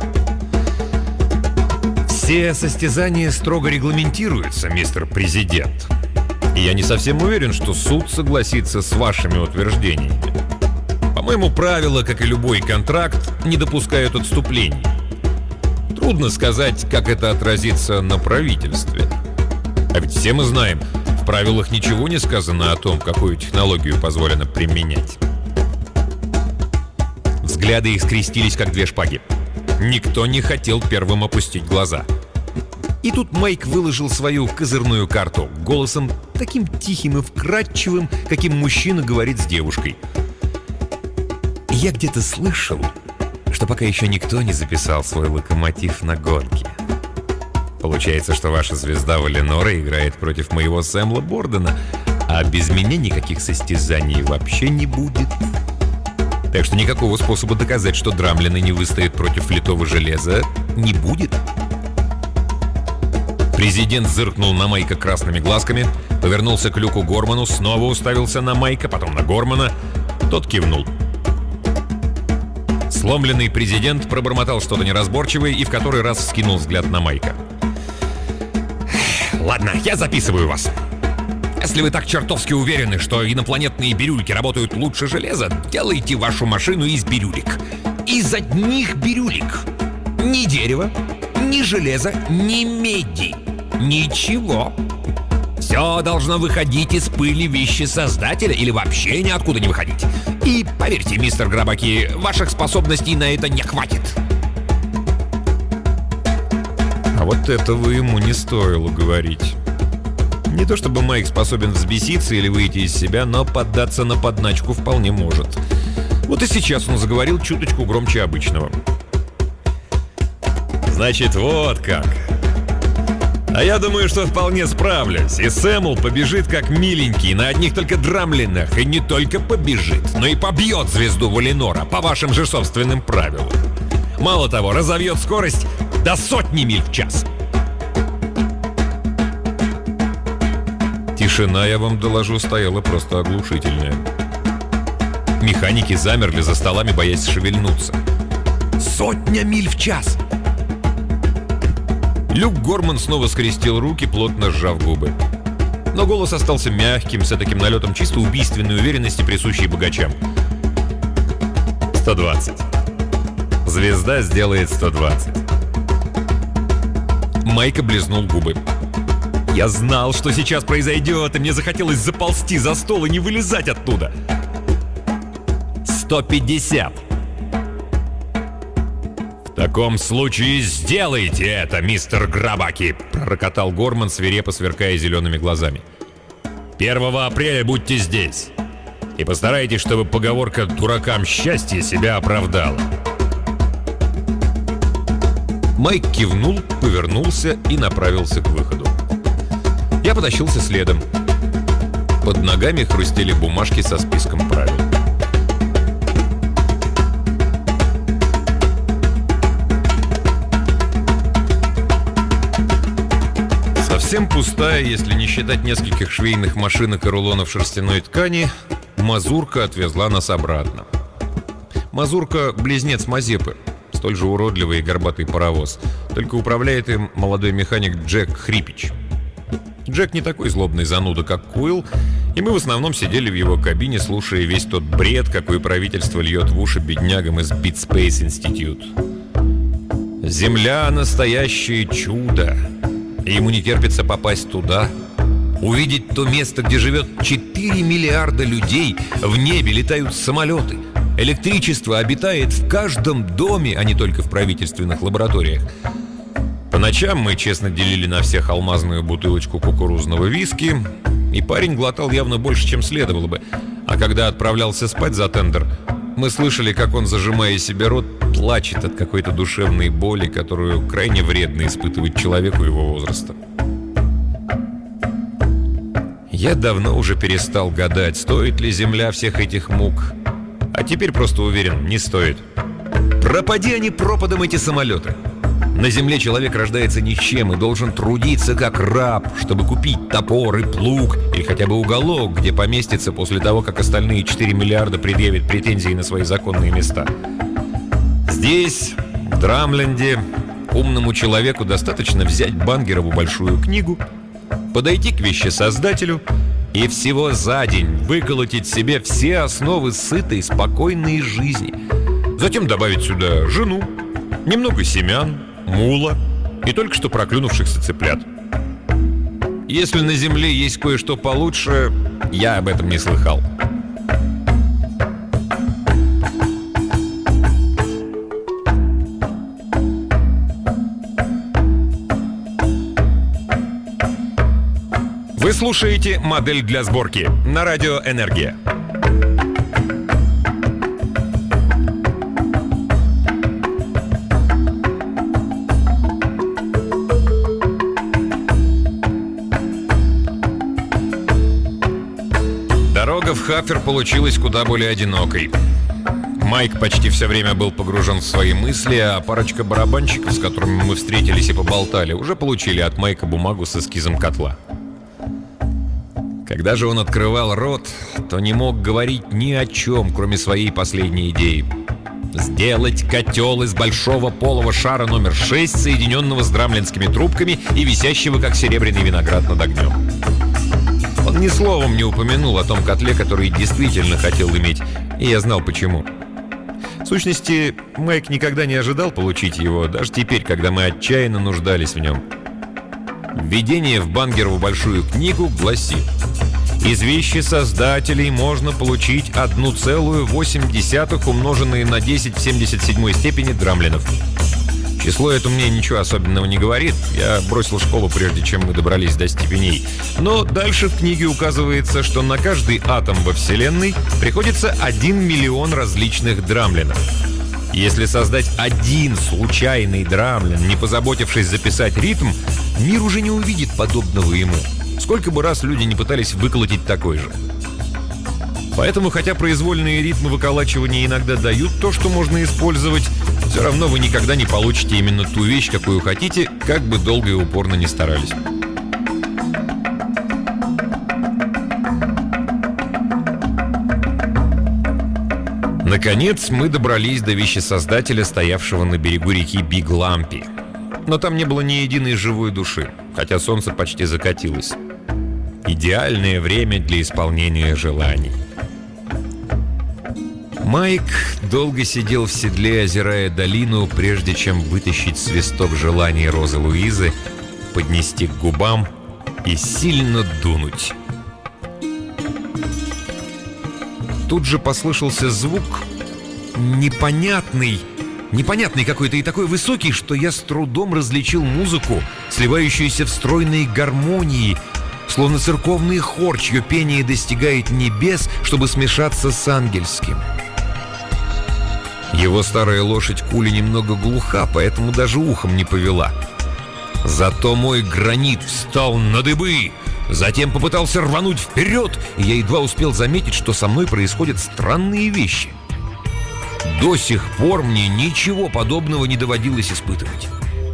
«Все состязания строго регламентируются, мистер президент. И я не совсем уверен, что суд согласится с вашими утверждениями. По-моему, правила, как и любой контракт, не допускают отступлений. Трудно сказать, как это отразится на правительстве. А ведь все мы знаем, в правилах ничего не сказано о том, какую технологию позволено применять». Взгляды их скрестились, как две шпаги. Никто не хотел первым опустить глаза. И тут Майк выложил свою козырную карту голосом таким тихим и вкрадчивым, каким мужчина говорит с девушкой. «Я где-то слышал, что пока еще никто не записал свой локомотив на гонке. Получается, что ваша звезда Валенора играет против моего Сэмла Бордена, а без меня никаких состязаний вообще не будет. Так что никакого способа доказать, что Драмлины не выстоят против литого железа, не будет». Президент зыркнул на Майка красными глазками, повернулся к Люку Горману, снова уставился на Майка, потом на Гормана. Тот кивнул. Сломленный президент пробормотал что-то неразборчивое и в который раз вскинул взгляд на Майка. «Ладно, я записываю вас. Если вы так чертовски уверены, что инопланетные бирюльки работают лучше железа, делайте вашу машину из бирюлек. Из одних бирюлек. Ни дерева, ни железа, ни меди. Ничего. Все должно выходить из пыли вещи создателя или вообще ниоткуда не выходить. И поверьте, мистер Грабаки, ваших способностей на это не хватит». А вот этого ему не стоило говорить. Не то чтобы Майк способен взбеситься или выйти из себя, но поддаться на подначку вполне может. Вот и сейчас он заговорил чуточку громче обычного. «Значит, вот как. А я думаю, что вполне справлюсь. И Сэмл побежит как миленький на одних только Драмлинах. И не только побежит, но и побьет звезду Валенора по вашим же собственным правилам. Мало того, разовьет скорость до 100 миль в час». Тишина, я вам доложу, стояла просто оглушительная. Механики замерли за столами, боясь шевельнуться. 100 миль в час! Люк Горман снова скрестил руки, плотно сжав губы. Но голос остался мягким, с таким налетом чисто убийственной уверенности, присущей богачам. 120. Звезда сделает 120. Майк облизнул губы. Я знал, что сейчас произойдет, и мне захотелось заползти за стол и не вылезать оттуда. 150. В таком случае сделайте это, мистер Грабаки, пророкотал Горман, свирепо сверкая зелеными глазами. 1 апреля будьте здесь. И постарайтесь, чтобы поговорка «дуракам счастье» себя оправдала. Майк кивнул, повернулся и направился к выходу. Я потащился следом. Под ногами хрустели бумажки со списком правил. Совсем пустая, если не считать нескольких швейных машинок и рулонов шерстяной ткани, Мазурка отвезла нас обратно. Мазурка — близнец Мазепы, столь же уродливый и горбатый паровоз, только управляет им молодой механик Джек Хрипич. Джек не такой злобный зануда, как Куилл, и мы в основном сидели в его кабине, слушая весь тот бред, какой правительство льет в уши беднягам из Beat Space Institute. Земля — настоящее чудо. И ему не терпится попасть туда, увидеть то место, где живет 4 миллиарда людей. В небе летают самолеты. Электричество обитает в каждом доме, а не только в правительственных лабораториях. По ночам мы честно делили на всех алмазную бутылочку кукурузного виски, и парень глотал явно больше, чем следовало бы. А когда отправлялся спать за тендер, мы слышали, как он, зажимая себе рот, плачет от какой-то душевной боли, которую крайне вредно испытывать человеку его возраста. Я давно уже перестал гадать, стоит ли земля всех этих мук. А теперь просто уверен, не стоит. Пропади они пропадом, эти самолеты. На земле человек рождается ни с чем и должен трудиться как раб, чтобы купить топор и плуг, или хотя бы уголок, где поместится после того, как остальные 4 миллиарда предъявят претензии на свои законные места. Здесь, в Драмленде, умному человеку достаточно взять Бангерову большую книгу, подойти к вещесоздателю и всего за день выколотить себе все основы сытой, спокойной жизни. Затем добавить сюда жену, немного семян, мула и только что проклюнувшихся цыплят. Если на земле есть кое-что получше, я об этом не слыхал. Вы слушаете «Модель для сборки» на радио «Энергия». Дорога в Хафер получилась куда более одинокой. Майк почти все время был погружен в свои мысли, а парочка барабанщиков, с которыми мы встретились и поболтали, уже получили от Майка бумагу с эскизом котла. Когда же он открывал рот, то не мог говорить ни о чем, кроме своей последней идеи. Сделать котел из большого полого шара номер 6, соединенного с драмлинскими трубками и висящего, как серебряный виноград, над огнем. Он ни словом не упомянул о том котле, который действительно хотел иметь, и я знал почему. В сущности, Майк никогда не ожидал получить его, даже теперь, когда мы отчаянно нуждались в нем. Введение в Бангерову большую книгу гласит: из вещесоздателей можно получить 1,8 умноженные на 10 в 77 степени драмлинов. Число это мне ничего особенного не говорит. Я бросил школу, прежде чем мы добрались до степеней. Но дальше в книге указывается, что на каждый атом во Вселенной приходится 1 миллион различных драмлинов. Если создать один случайный драмлин, не позаботившись записать ритм, мир уже не увидит подобного ему. Сколько бы раз люди не пытались выколотить такой же. Поэтому, хотя произвольные ритмы выколачивания иногда дают то, что можно использовать, все равно вы никогда не получите именно ту вещь, какую хотите, как бы долго и упорно ни старались. Наконец, мы добрались до вещесоздателя, стоявшего на берегу реки Биг-Лампи. Но там не было ни единой живой души, хотя солнце почти закатилось. Идеальное время для исполнения желаний. Майк долго сидел в седле, озирая долину, прежде чем вытащить свисток желаний Розы Луизы, поднести к губам и сильно дунуть. Тут же послышался звук непонятный какой-то и такой высокий, что я с трудом различил музыку, сливающуюся в стройной гармонии, словно церковный хор, чье пение достигает небес, чтобы смешаться с ангельским. Его старая лошадь Кули немного глуха, поэтому даже ухом не повела. Зато мой гранит встал на дыбы, затем попытался рвануть вперед, и я едва успел заметить, что со мной происходят странные вещи. До сих пор мне ничего подобного не доводилось испытывать.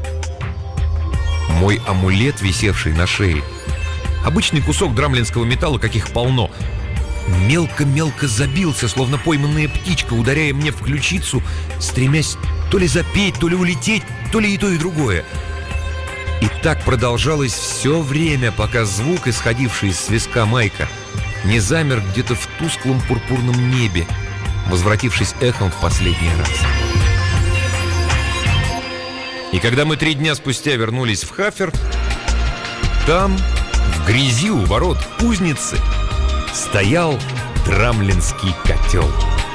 Мой амулет, висевший на шее, обычный кусок драмлинского металла, каких полно, мелко-мелко забился, словно пойманная птичка, ударяя мне в ключицу, стремясь то ли запеть, то ли улететь, то ли и то, и другое. И так продолжалось все время, пока звук, исходивший из свистка Майка, не замер где-то в тусклом пурпурном небе, возвратившись эхом в последний раз. И когда мы 3 дня спустя вернулись в Хафер, там, в грязи у ворот кузницы, стоял драмлинский котел.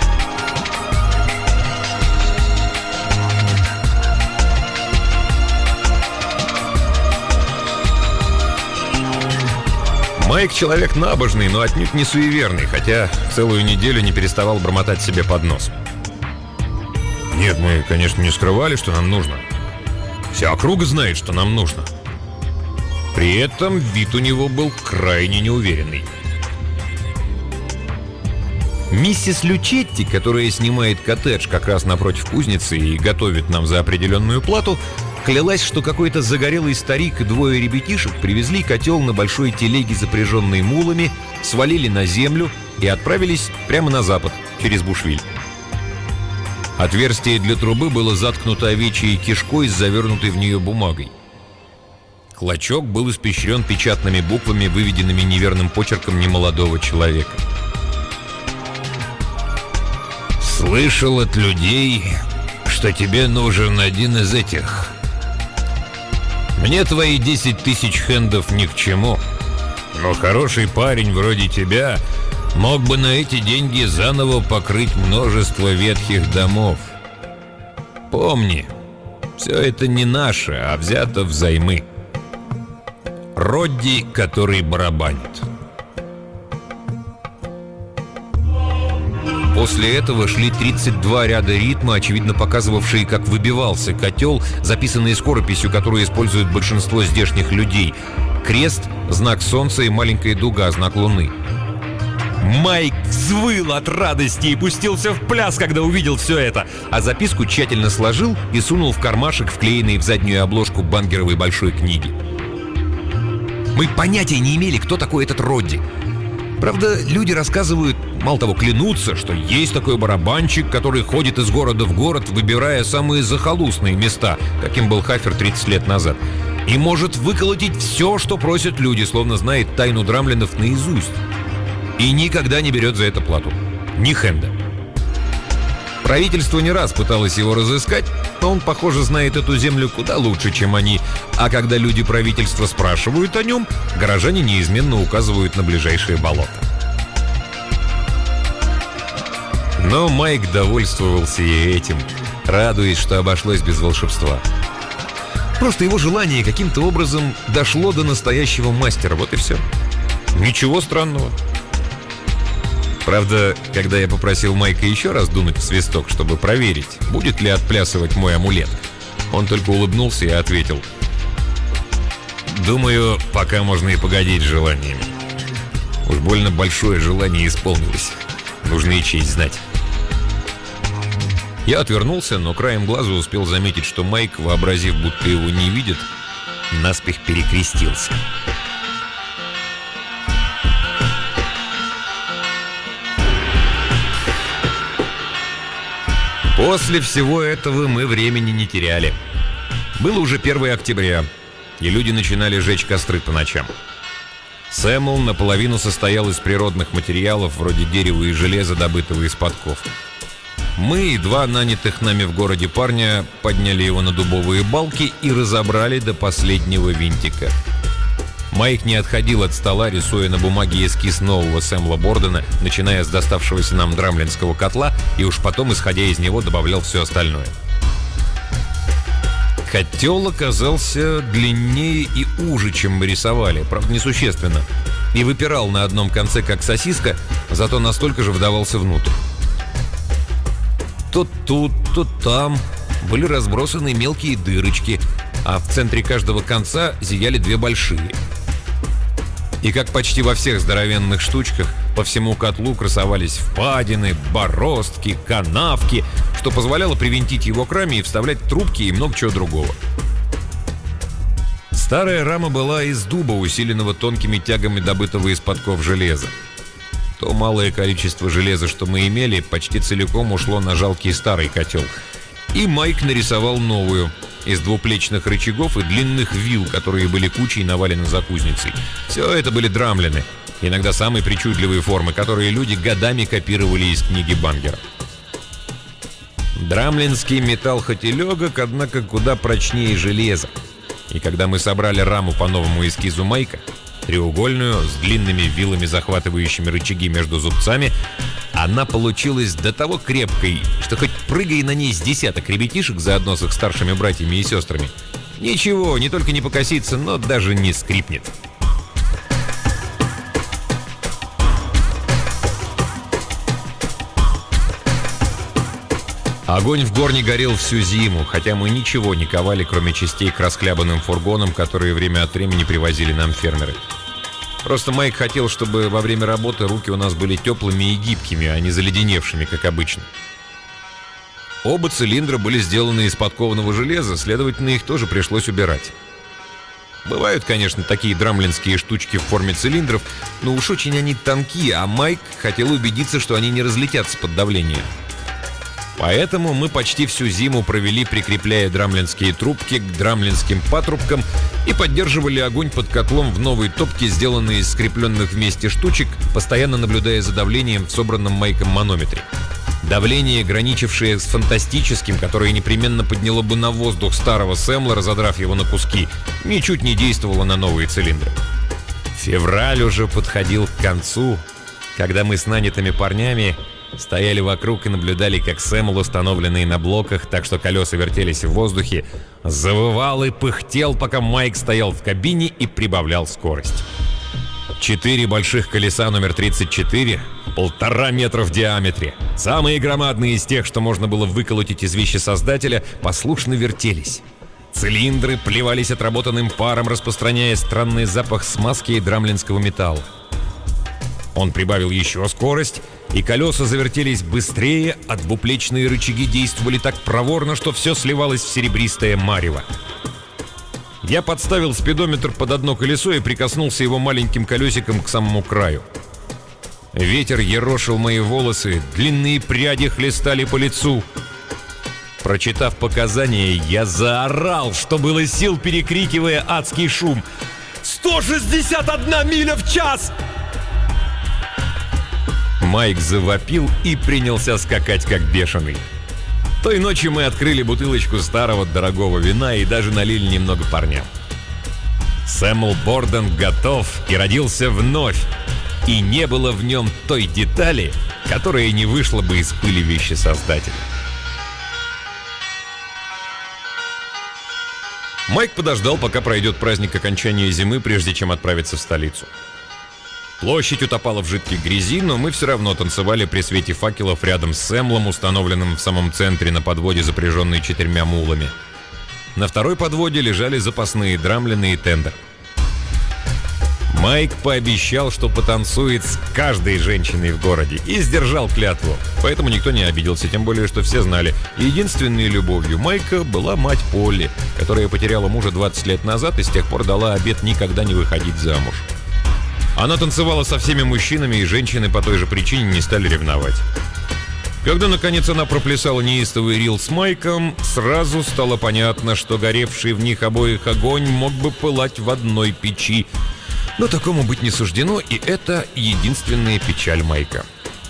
Майк человек набожный, но отнюдь не суеверный, хотя целую неделю не переставал бормотать себе под нос. Нет, мы, конечно, не скрывали, что нам нужно. Вся округа знает, что нам нужно. При этом вид у него был крайне неуверенный. Миссис Лючетти, которая снимает коттедж как раз напротив кузницы и готовит нам за определенную плату, клялась, что какой-то загорелый старик и 2 ребятишек привезли котел на большой телеге, запряженной мулами, свалили на землю и отправились прямо на запад, через Бушвиль. Отверстие для трубы было заткнуто овечьей кишкой с завернутой в нее бумагой. Клочок был испещрен печатными буквами, выведенными неверным почерком немолодого человека. «Слышал от людей, что тебе нужен один из этих. Мне твои 10 000 хендов ни к чему, но хороший парень вроде тебя мог бы на эти деньги заново покрыть множество ветхих домов. Помни, все это не наше, а взято взаймы. Родди, который барабанит». После этого шли 32 ряда ритма, очевидно показывавшие, как выбивался котел, записанные скорописью, которую используют большинство здешних людей. Крест, знак солнца и маленькая дуга, знак луны. Майк взвыл от радости и пустился в пляс, когда увидел все это, а записку тщательно сложил и сунул в кармашек, вклеенный в заднюю обложку бангеровой большой книги. Мы понятия не имели, кто такой этот Родди. Правда, люди рассказывают, мало того, клянутся, что есть такой барабанщик, который ходит из города в город, выбирая самые захолустные места, каким был Хафер 30 лет назад, и может выколотить все, что просят люди, словно знает тайну драмлинов наизусть. И никогда не берет за это плату. Ни хенда. Правительство не раз пыталось его разыскать, но он, похоже, знает эту землю куда лучше, чем они. А когда люди правительства спрашивают о нем, горожане неизменно указывают на ближайшее болото. Но Майк довольствовался и этим, радуясь, что обошлось без волшебства. Просто его желание каким-то образом дошло до настоящего мастера, вот и все. Ничего странного. Правда, когда я попросил Майка еще раз дунуть в свисток, чтобы проверить, будет ли отплясывать мой амулет, он только улыбнулся и ответил: «Думаю, пока можно и погодить с желаниями. Уж больно большое желание исполнилось. Нужно и честь знать». Я отвернулся, но краем глаза успел заметить, что Майк, вообразив, будто его не видит, наспех перекрестился. После всего этого мы времени не теряли. Было уже 1 октября, и люди начинали жечь костры по ночам. Сэмл наполовину состоял из природных материалов, вроде дерева и железа, добытого из подков. Мы и 2 нанятых нами в городе парня подняли его на дубовые балки и разобрали до последнего винтика. Майк не отходил от стола, рисуя на бумаге эскиз нового Сэмла Бордена, начиная с доставшегося нам драмлинского котла, и уж потом, исходя из него, добавлял все остальное. Котел оказался длиннее и уже, чем мы рисовали, правда, несущественно, и выпирал на одном конце, как сосиска, зато настолько же вдавался внутрь. То тут, то там были разбросаны мелкие дырочки, а в центре каждого конца зияли 2 большие. И как почти во всех здоровенных штучках, по всему котлу красовались впадины, бороздки, канавки, что позволяло привинтить его к раме и вставлять трубки и много чего другого. Старая рама была из дуба, усиленного тонкими тягами добытого из подков железа. То малое количество железа, что мы имели, почти целиком ушло на жалкий старый котел. И Майк нарисовал новую, из двуплечных рычагов и длинных вил, которые были кучей навалены за кузницей. Все это были драмлины, иногда самые причудливые формы, которые люди годами копировали из книги Бангера. Драмлинский металл хоть и легок, однако куда прочнее железа. И когда мы собрали раму по новому эскизу Майка, треугольную, с длинными вилами, захватывающими рычаги между зубцами, она получилась до того крепкой, что хоть прыгай на ней с десяток ребятишек заодно с их старшими братьями и сестрами, ничего, не только не покосится, но даже не скрипнет. Огонь в горне горел всю зиму, хотя мы ничего не ковали, кроме частей к расхлябанным фургонам, которые время от времени привозили нам фермеры. Просто Майк хотел, чтобы во время работы руки у нас были теплыми и гибкими, а не заледеневшими, как обычно. Оба цилиндра были сделаны из подкованного железа, следовательно, их тоже пришлось убирать. Бывают, конечно, такие драмлинские штучки в форме цилиндров, но уж очень они тонкие, а Майк хотел убедиться, что они не разлетятся под давлением. Поэтому мы почти всю зиму провели, прикрепляя драмлинские трубки к драмлинским патрубкам и поддерживали огонь под котлом в новой топке, сделанной из скрепленных вместе штучек, постоянно наблюдая за давлением в собранном Майком манометре. Давление, граничившее с фантастическим, которое непременно подняло бы на воздух старого Сэмла, разодрав его на куски, ничуть не действовало на новые цилиндры. Февраль уже подходил к концу, когда мы с нанятыми парнями стояли вокруг и наблюдали, как Сэмл, установленный на блоках, так что колеса вертелись в воздухе, завывал и пыхтел, пока Майк стоял в кабине и прибавлял скорость. 4 больших колеса номер 34, 1,5 метра в диаметре, самые громадные из тех, что можно было выколотить из вещесоздателя, послушно вертелись. Цилиндры плевались отработанным паром, распространяя странный запах смазки и драмлинского металла. Он прибавил еще скорость, и колеса завертелись быстрее, а двуплечные рычаги действовали так проворно, что все сливалось в серебристое марево. Я подставил спидометр под одно колесо и прикоснулся его маленьким колесиком к самому краю. Ветер ерошил мои волосы, длинные пряди хлестали по лицу. Прочитав показания, я заорал, что было сил, перекрикивая адский шум. 161 миля в час! Майк завопил и принялся скакать как бешеный. Той ночью мы открыли бутылочку старого дорогого вина и даже налили немного парням. Сэмл Борден готов и родился вновь, и не было в нем той детали, которая не вышла бы из пыли вещесоздателя. Майк подождал, пока пройдет праздник окончания зимы, прежде чем отправиться в столицу. Площадь утопала в жидкой грязи, но мы все равно танцевали при свете факелов рядом с Сэмлом, установленным в самом центре на подводе, запряженной 4 мулами. На второй подводе лежали запасные драмлины и тендер. Майк пообещал, что потанцует с каждой женщиной в городе, и сдержал клятву, поэтому никто не обиделся, тем более, что все знали, единственной любовью Майка была мать Полли, которая потеряла мужа 20 лет назад и с тех пор дала обет никогда не выходить замуж. Она танцевала со всеми мужчинами, и женщины по той же причине не стали ревновать. Когда, наконец, она проплясала неистовый рил с Майком, сразу стало понятно, что горевший в них обоих огонь мог бы пылать в одной печи. Но такому быть не суждено, и это единственная печаль Майка.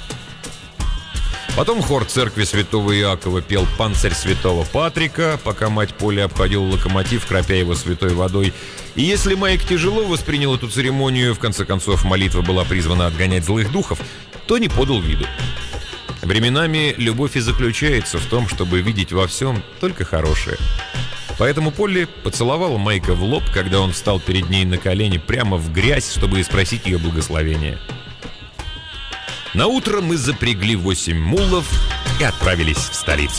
Потом хор церкви святого Иакова пел «Панцирь святого Патрика», пока мать Поли обходила локомотив, кропя его святой водой. И если Майк тяжело воспринял эту церемонию, в конце концов молитва была призвана отгонять злых духов, то не подал виду. Временами любовь и заключается в том, чтобы видеть во всем только хорошее. Поэтому Полли поцеловала Майка в лоб, когда он встал перед ней на колени прямо в грязь, чтобы спросить ее благословения. Наутро мы запрягли 8 мулов и отправились в столицу.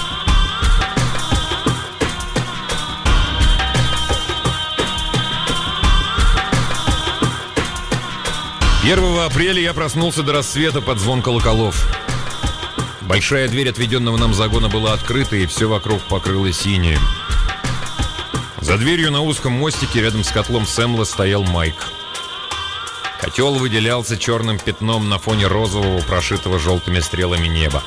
1 апреля я проснулся до рассвета под звон колоколов. Большая дверь отведенного нам загона была открыта, и все вокруг покрылось синим. За дверью на узком мостике рядом с котлом Сэмла стоял Майк. Котел выделялся черным пятном на фоне розового, прошитого желтыми стрелами неба.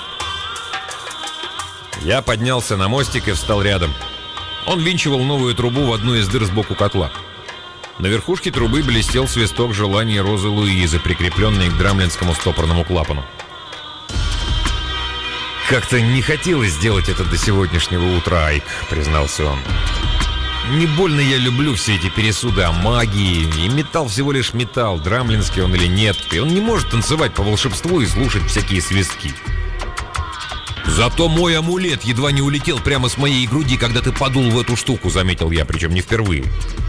Я поднялся на мостик и встал рядом. Он винчивал новую трубу в одну из дыр сбоку котла. На верхушке трубы блестел свисток желания Розы Луизы, прикрепленный к драмлинскому стопорному клапану. «Как-то не хотелось сделать это до сегодняшнего утра, Айк», — признался он. «Не больно я люблю все эти пересуды о магии, и металл всего лишь металл, драмлинский он или нет, и он не может танцевать по волшебству и слушать всякие свистки. Зато мой амулет едва не улетел прямо с моей груди, когда ты подул в эту штуку», — заметил я, причем не впервые.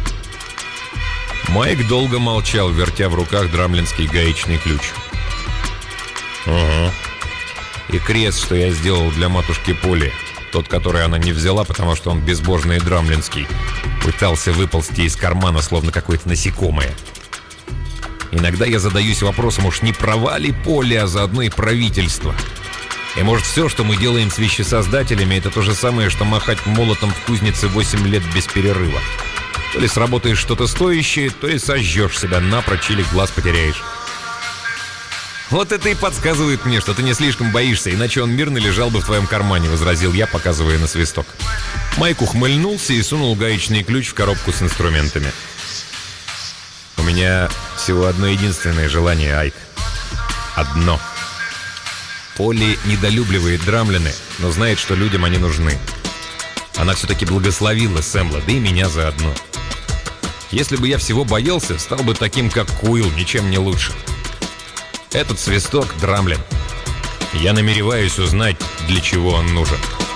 Майк долго молчал, вертя в руках драмлинский гаечный ключ. «Угу. И крест, что я сделал для матушки Поли, тот, который она не взяла, потому что он безбожный и драмлинский, пытался выползти из кармана, словно какое-то насекомое. Иногда я задаюсь вопросом, уж не права ли Поли, а заодно и правительство. И может все, что мы делаем с вещесоздателями, это то же самое, что махать молотом в кузнице 8 лет без перерыва. То ли сработаешь что-то стоящее, то ли сожжешь себя напрочь или глаз потеряешь. Вот это и подсказывает мне, что ты не слишком боишься, иначе он мирно лежал бы в твоем кармане», — возразил я, показывая на свисток. Майк ухмыльнулся и сунул гаечный ключ в коробку с инструментами. «У меня всего одно единственное желание, Айк. Одно. Поли недолюбливает драмлины, но знает, что людям они нужны. Она все-таки благословила Сэмла, да и меня заодно. Если бы я всего боялся, стал бы таким, как Куилл, ничем не лучше. Этот свисток — драмлин. Я намереваюсь узнать, для чего он нужен».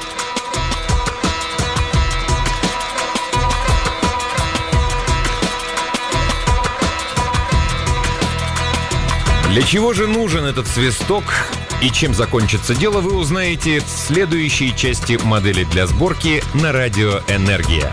Для чего же нужен этот свисток и чем закончится дело, вы узнаете в следующей части «Модели для сборки» на радио «Энергия».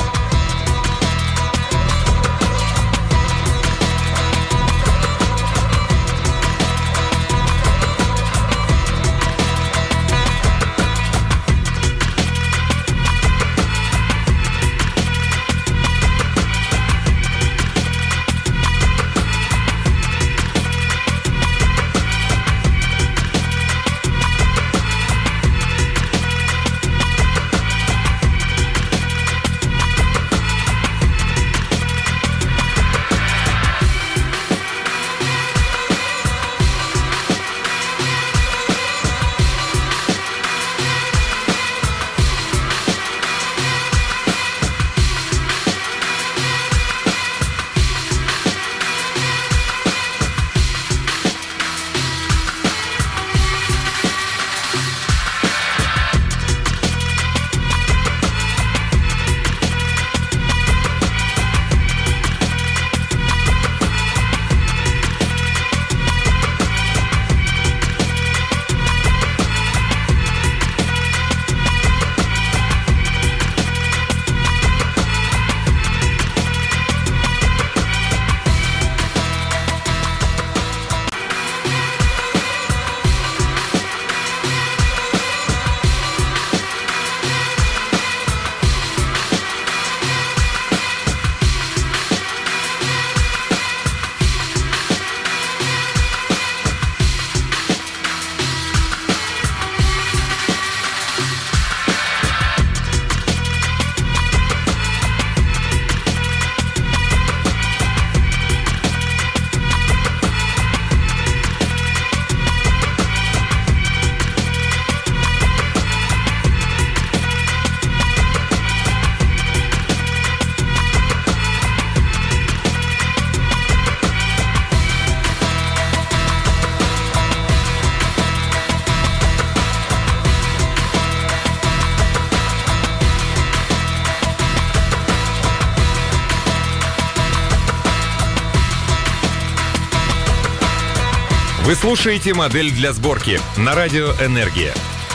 Вы слушаете «Модель для сборки» на радио «Энергия».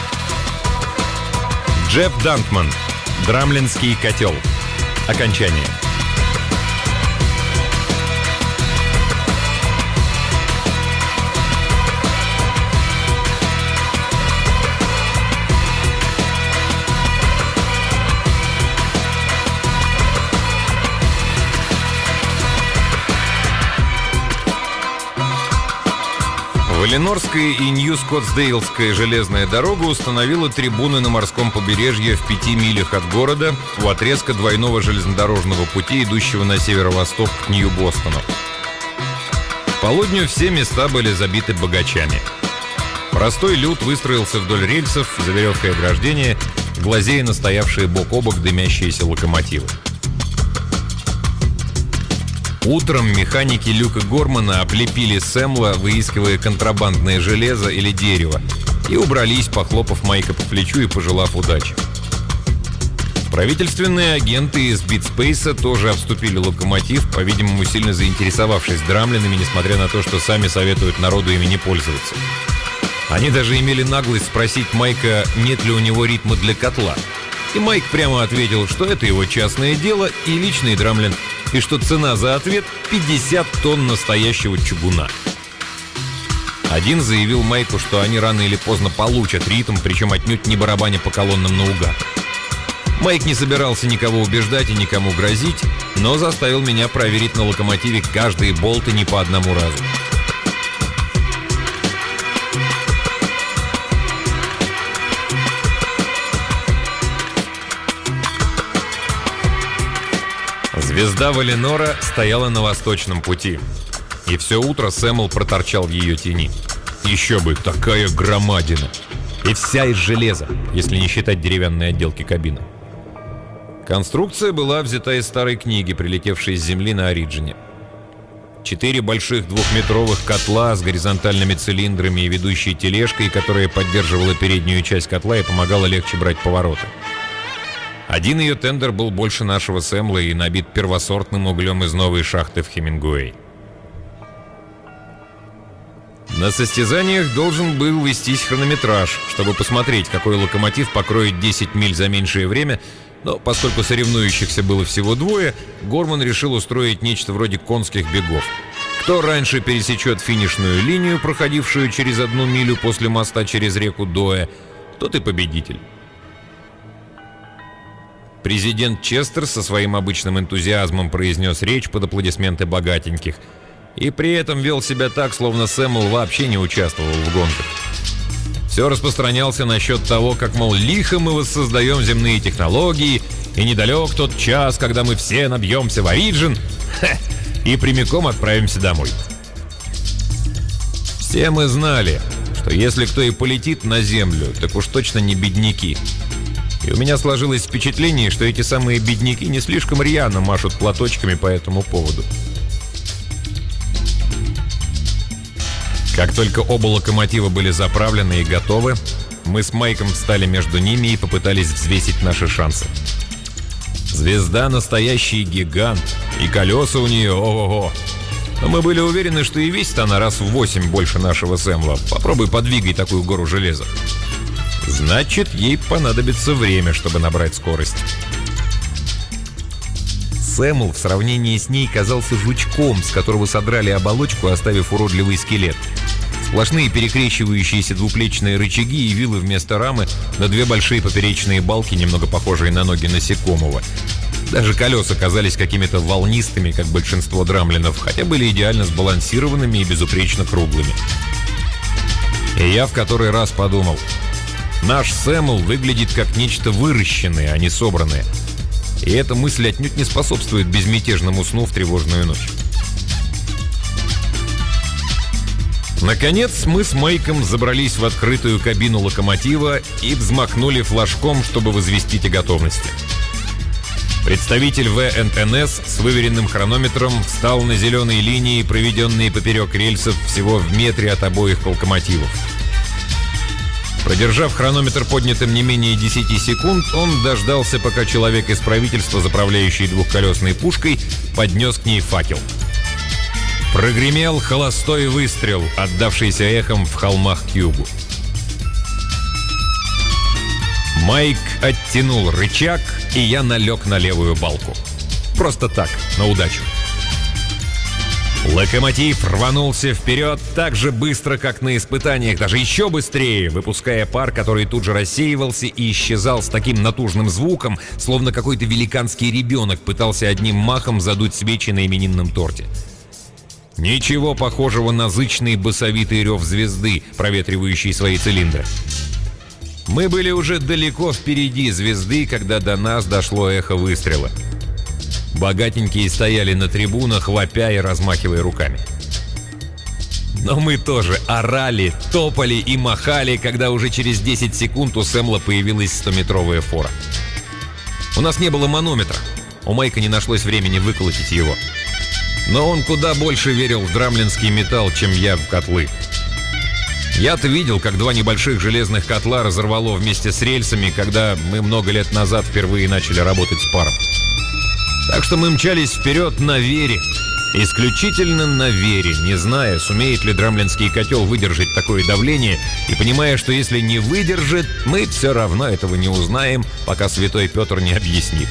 Джефф Данкман. Драмлинский котел. Окончание. Валенорская и Нью-Скоттсдейлская железная дорога установила трибуны на морском побережье в 5 милях от города у отрезка двойного железнодорожного пути, идущего на северо-восток к Нью-Бостону. К полудню все места были забиты богачами. Простой люд выстроился вдоль рельсов за веревкой ограждения, глазея на стоявшие бок о бок дымящиеся локомотивы. Утром механики Люка Гормана облепили Сэмла, выискивая контрабандное железо или дерево, и убрались, похлопав Майка по плечу и пожелав удачи. Правительственные агенты из Битспейса тоже обступили локомотив, по-видимому, сильно заинтересовавшись Драмлинами, несмотря на то, что сами советуют народу ими не пользоваться. Они даже имели наглость спросить Майка, нет ли у него ритма для котла. И Майк прямо ответил, что это его частное дело и личный Драмлин, и что цена за ответ — 50 тонн настоящего чугуна. Один заявил Майку, что они рано или поздно получат ритм, причем отнюдь не барабаня по колоннам наугад. Майк не собирался никого убеждать и никому грозить, но заставил меня проверить на локомотиве каждые болты не по одному разу. Звезда Валенора стояла на восточном пути, и все утро Сэмл проторчал в ее тени. Еще бы, такая громадина! И вся из железа, если не считать деревянной отделки кабины. Конструкция была взята из старой книги, прилетевшей с земли на Ориджине. 4 больших двухметровых котла с горизонтальными цилиндрами и ведущей тележкой, которая поддерживала переднюю часть котла и помогала легче брать повороты. Один ее тендер был больше нашего Сэмла и набит первосортным углем из новой шахты в Хемингуэй. На состязаниях должен был вестись хронометраж, чтобы посмотреть, какой локомотив покроет 10 миль за меньшее время, но поскольку соревнующихся было всего 2, Горман решил устроить нечто вроде конских бегов. Кто раньше пересечет финишную линию, проходившую через 1 милю после моста через реку Доэ, тот и победитель. Президент Честер со своим обычным энтузиазмом произнес речь под аплодисменты богатеньких и при этом вел себя так, словно Сэмл вообще не участвовал в гонках. Все распространялся насчет того, как, мол, лихо мы воссоздаем земные технологии, и недалек тот час, когда мы все набьемся в Ориджин и прямиком отправимся домой. Все мы знали, что если кто и полетит на землю, так уж точно не бедняки. И у меня сложилось впечатление, что эти самые бедняки не слишком рьяно машут платочками по этому поводу. Как только оба локомотива были заправлены и готовы, мы с Майком встали между ними и попытались взвесить наши шансы. Звезда — настоящий гигант, и колеса у нее ого-го. Но мы были уверены, что и весит она раз в 8 больше нашего Сэмла. Попробуй подвигай такую гору железа. Значит, ей понадобится время, чтобы набрать скорость. Сэмл в сравнении с ней казался жучком, с которого содрали оболочку, оставив уродливый скелет. Сплошные перекрещивающиеся двуплечные рычаги и вилы вместо рамы на 2 большие поперечные балки, немного похожие на ноги насекомого. Даже колеса казались какими-то волнистыми, как большинство драмлинов, хотя были идеально сбалансированными и безупречно круглыми. И я в который раз подумал: наш Сэмл выглядит как нечто выращенное, а не собранное. И эта мысль отнюдь не способствует безмятежному сну в тревожную ночь. Наконец мы с Майком забрались в открытую кабину локомотива и взмахнули флажком, чтобы возвестить о готовности. Представитель ВННС с выверенным хронометром встал на зеленой линии, проведенные поперек рельсов всего в метре от обоих локомотивов. Продержав хронометр поднятым не менее 10 секунд, он дождался, пока человек из правительства, заправляющий двухколесной пушкой, поднес к ней факел. Прогремел холостой выстрел, отдавшийся эхом в холмах к югу. Майк оттянул рычаг, и я налег на левую балку. Просто так, на удачу. Локомотив рванулся вперед так же быстро, как на испытаниях, даже еще быстрее, выпуская пар, который тут же рассеивался и исчезал с таким натужным звуком, словно какой-то великанский ребенок пытался одним махом задуть свечи на именинном торте. Ничего похожего на зычный басовитый рев звезды, проветривающей свои цилиндры. Мы были уже далеко впереди звезды, когда до нас дошло эхо выстрела. Богатенькие стояли на трибунах, вопя и размахивая руками. Но мы тоже орали, топали и махали, когда уже через 10 секунд у Сэмла появилась 100-метровая фора. У нас не было манометра. У Майка не нашлось времени выколотить его. Но он куда больше верил в драмлинский металл, чем я в котлы. Я-то видел, как 2 небольших железных котла разорвало вместе с рельсами, когда мы много лет назад впервые начали работать с паром. Так что мы мчались вперед на вере. Исключительно на вере, не зная, сумеет ли драмлинский котел выдержать такое давление, и понимая, что если не выдержит, мы все равно этого не узнаем, пока святой Петр не объяснит.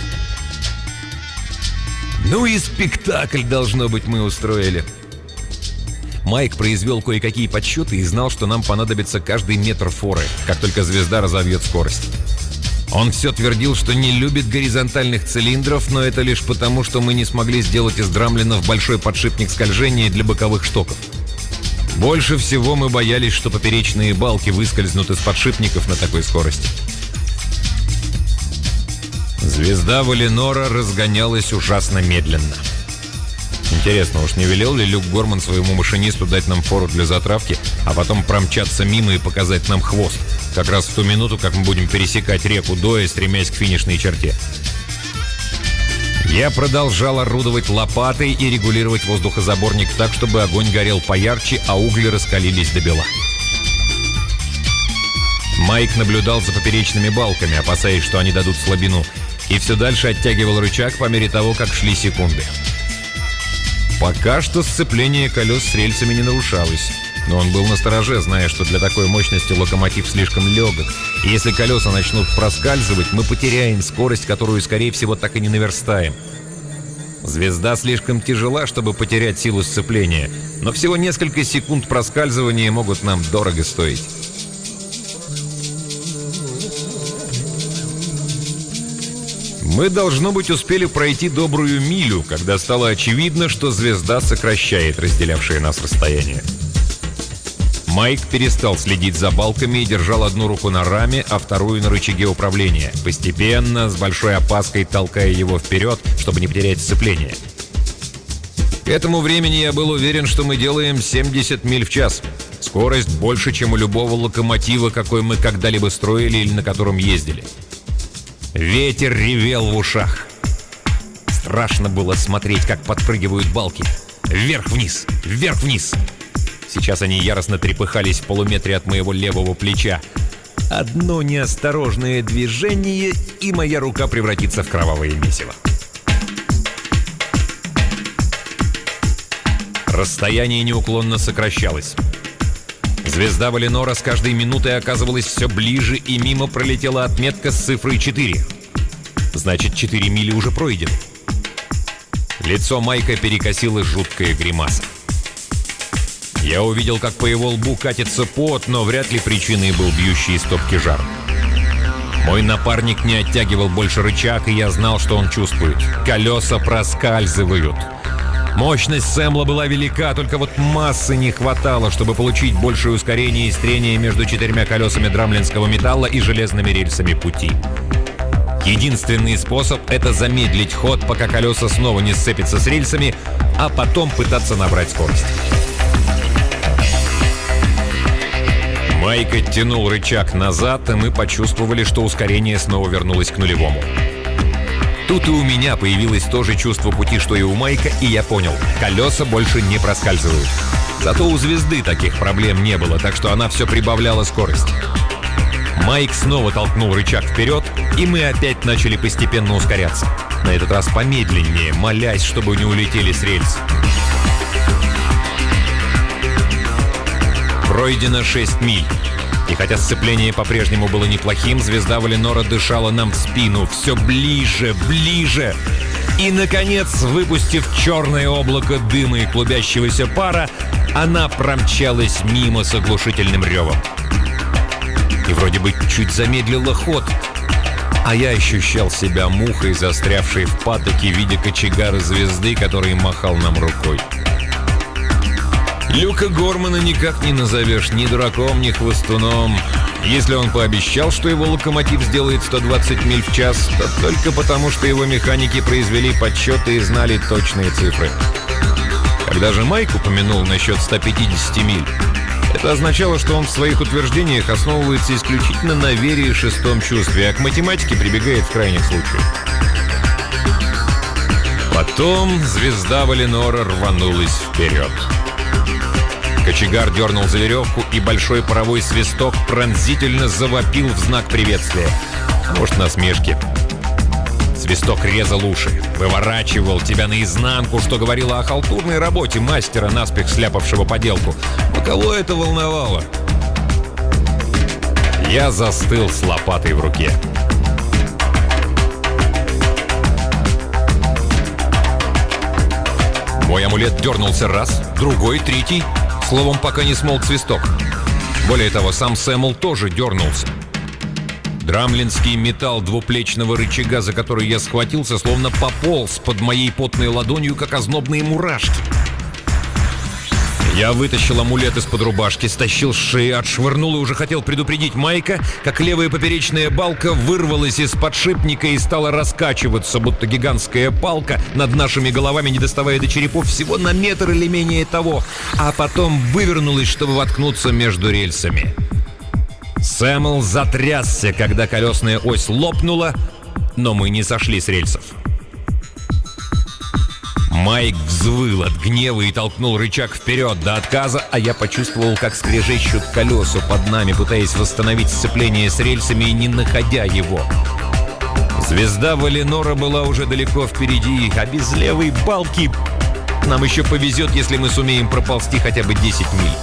Ну и спектакль, должно быть, мы устроили. Майк произвел кое-какие подсчеты и знал, что нам понадобится каждый метр форы, как только звезда разовьет скорость. Он все твердил, что не любит горизонтальных цилиндров, но это лишь потому, что мы не смогли сделать из драмлинов большой подшипник скольжения для боковых штоков. Больше всего мы боялись, что поперечные балки выскользнут из подшипников на такой скорости. Звезда Валенора разгонялась ужасно медленно. Интересно, уж не велел ли Люк Горман своему машинисту дать нам фору для затравки, а потом промчаться мимо и показать нам хвост, как раз в ту минуту, как мы будем пересекать реку Доя, стремясь к финишной черте. Я продолжал орудовать лопатой и регулировать воздухозаборник так, чтобы огонь горел поярче, а угли раскалились до бела. Майк наблюдал за поперечными балками, опасаясь, что они дадут слабину, и все дальше оттягивал рычаг по мере того, как шли секунды. Пока что сцепление колес с рельсами не нарушалось, но он был настороже, зная, что для такой мощности локомотив слишком легок, и если колеса начнут проскальзывать, мы потеряем скорость, которую, скорее всего, так и не наверстаем. Звезда слишком тяжела, чтобы потерять силу сцепления, но всего несколько секунд проскальзывания могут нам дорого стоить. Мы, должно быть, успели пройти добрую милю, когда стало очевидно, что звезда сокращает разделявшее нас расстояние. Майк перестал следить за балками и держал одну руку на раме, а вторую на рычаге управления, постепенно, с большой опаской толкая его вперед, чтобы не потерять сцепление. К этому времени я был уверен, что мы делаем 70 миль в час. Скорость больше, чем у любого локомотива, какой мы когда-либо строили или на котором ездили. Ветер ревел в ушах. Страшно было смотреть, как подпрыгивают балки. Вверх-вниз, вверх-вниз. Сейчас они яростно трепыхались в полуметре от моего левого плеча. Одно неосторожное движение, и моя рука превратится в кровавое месиво. Расстояние неуклонно сокращалось. Звезда Валенора с каждой минутой оказывалась все ближе, и мимо пролетела отметка с цифрой 4. Значит, 4 мили уже пройдены. Лицо Майка перекосило жуткая гримаса. Я увидел, как по его лбу катится пот, но вряд ли причиной был бьющий из топки жар. Мой напарник не оттягивал больше рычаг, и я знал, что он чувствует. Колеса проскальзывают. Мощность Сэмла была велика, только вот массы не хватало, чтобы получить большее ускорение из трения между 4 колесами драмлинского металла и железными рельсами пути. Единственный способ — это замедлить ход, пока колеса снова не сцепятся с рельсами, а потом пытаться набрать скорость. Майк оттянул рычаг назад, и мы почувствовали, что ускорение снова вернулось к нулевому. Тут и у меня появилось то же чувство пути, что и у Майка, и я понял — колеса больше не проскальзывают. Зато у звезды таких проблем не было, так что она все прибавляла скорость. Майк снова толкнул рычаг вперед, и мы опять начали постепенно ускоряться. На этот раз помедленнее, молясь, чтобы не улетели с рельс. Пройдено 6 миль. И хотя сцепление по-прежнему было неплохим, звезда Валенора дышала нам в спину все ближе, ближе. И, наконец, выпустив черное облако дыма и клубящегося пара, она промчалась мимо с оглушительным ревом. И вроде бы чуть замедлила ход, а я ощущал себя мухой, застрявшей в патоке в виде кочегара звезды, который махал нам рукой. Люка Гормана никак не назовешь ни дураком, ни хвостуном. Если он пообещал, что его локомотив сделает 120 миль в час, то только потому, что его механики произвели подсчеты и знали точные цифры. Когда же Майк упомянул насчет 150 миль, это означало, что он в своих утверждениях основывается исключительно на вере и шестом чувстве, а к математике прибегает в крайних случаях. Потом звезда Валенора рванулась вперед. Кочегар дернул за веревку, и большой паровой свисток пронзительно завопил в знак приветствия. Может, насмешки. Свисток резал уши, выворачивал тебя наизнанку, что говорило о халтурной работе мастера, наспех сляпавшего поделку. Но кого это волновало? Я застыл с лопатой в руке. Мой амулет дернулся раз, другой, третий. Словом, пока не смолк свисток. Более того, сам Сэмл тоже дернулся. Драмлинский металл двуплечного рычага, за который я схватился, словно пополз под моей потной ладонью, как ознобные мурашки. Я вытащил амулет из-под рубашки, стащил с шеи, отшвырнул и уже хотел предупредить Майка, как левая поперечная балка вырвалась из подшипника и стала раскачиваться, будто гигантская палка, над нашими головами, не доставая до черепов всего на метр или менее того, а потом вывернулась, чтобы воткнуться между рельсами. Сэмл затрясся, когда колесная ось лопнула, но мы не сошли с рельсов. Майк взвыл от гнева и толкнул рычаг вперед до отказа, а я почувствовал, как скрежещут колеса под нами, пытаясь восстановить сцепление с рельсами и не находя его. Звезда Валенора была уже далеко впереди, а без левой балки нам еще повезет, если мы сумеем проползти хотя бы 10 миль.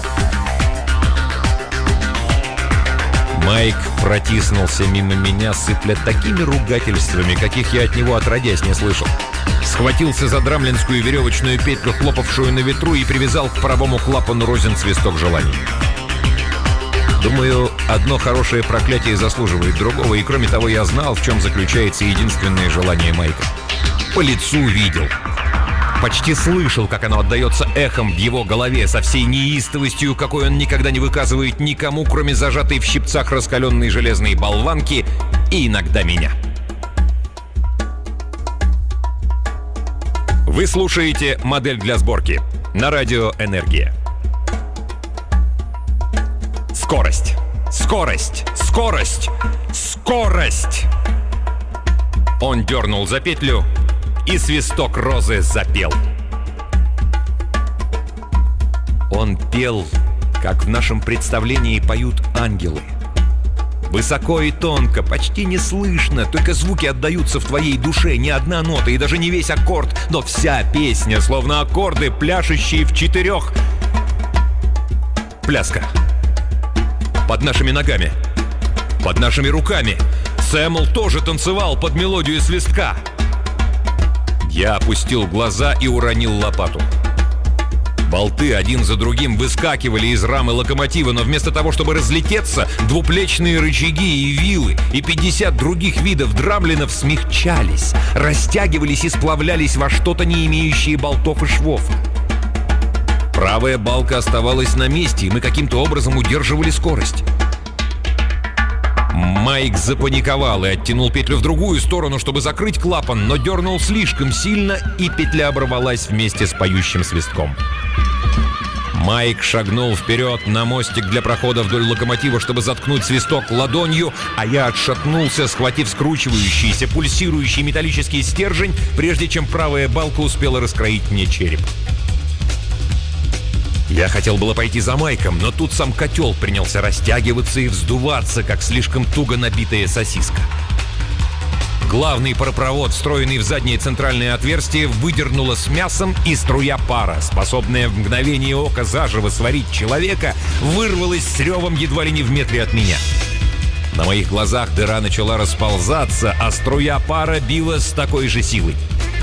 Майк протиснулся мимо меня, сыпля такими ругательствами, каких я от него отродясь не слышал. Схватился за драмлинскую веревочную петлю, хлопавшую на ветру, и привязал к паровому клапану розен свисток желаний. Думаю, одно хорошее проклятие заслуживает другого, и кроме того, я знал, в чем заключается единственное желание Майка. По лицу видел. Почти слышал, как оно отдается эхом в его голове со всей неистовостью, какой он никогда не выказывает никому, кроме зажатой в щипцах раскаленной железной болванки и иногда меня. Вы слушаете «Модель для сборки» на радио «Энергия». Скорость! Скорость! Скорость! Скорость! Он дернул за петлю, и свисток розы запел. Он пел, как в нашем представлении поют ангелы. Высоко и тонко, почти не слышно, только звуки отдаются в твоей душе, не одна нота и даже не весь аккорд, но вся песня, словно аккорды, пляшущие в четырех. Пляска. Под нашими ногами. Под нашими руками. Сэмл тоже танцевал под мелодию свистка. Я опустил глаза и уронил лопату. Болты один за другим выскакивали из рамы локомотива, но вместо того, чтобы разлететься, двуплечные рычаги и вилы и 50 других видов драмлинов смягчались, растягивались и сплавлялись во что-то, не имеющее болтов и швов. Правая балка оставалась на месте, и мы каким-то образом удерживали скорость. Майк запаниковал и оттянул петлю в другую сторону, чтобы закрыть клапан, но дернул слишком сильно, и петля оборвалась вместе с поющим свистком. Майк шагнул вперед на мостик для прохода вдоль локомотива, чтобы заткнуть свисток ладонью, а я отшатнулся, схватив скручивающийся, пульсирующий металлический стержень, прежде чем правая балка успела раскроить мне череп. Я хотел было пойти за Майком, но тут сам котел принялся растягиваться и вздуваться, как слишком туго набитая сосиска. Главный паропровод, встроенный в заднее центральное отверстие, выдернуло с мясом, и струя пара, способная в мгновение ока заживо сварить человека, вырвалась с ревом едва ли не в метре от меня. На моих глазах дыра начала расползаться, а струя пара била с такой же силой.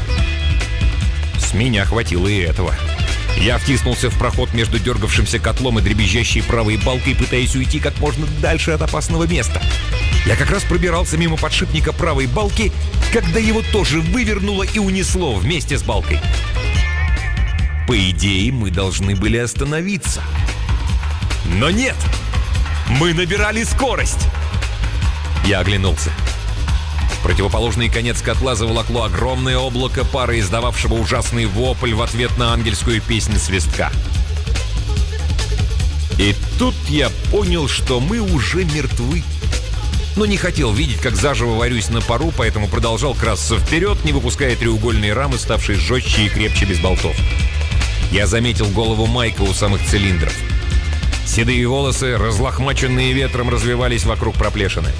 С меня хватило и этого. Я втиснулся в проход между дергавшимся котлом и дребезжащей правой балкой, пытаясь уйти как можно дальше от опасного места. Я как раз пробирался мимо подшипника правой балки, когда его тоже вывернуло и унесло вместе с балкой. По идее, мы должны были остановиться. Но нет! Мы набирали скорость! Я оглянулся. Противоположный конец котла заволокло огромное облако пара, издававшего ужасный вопль в ответ на ангельскую песнь свистка. И тут я понял, что мы уже мертвы. Но не хотел видеть, как заживо варюсь на пару, поэтому продолжал красться вперед, не выпуская треугольные рамы, ставшие жестче и крепче без болтов. Я заметил голову Майка у самых цилиндров. Седые волосы, разлохмаченные ветром, развивались вокруг проплешины.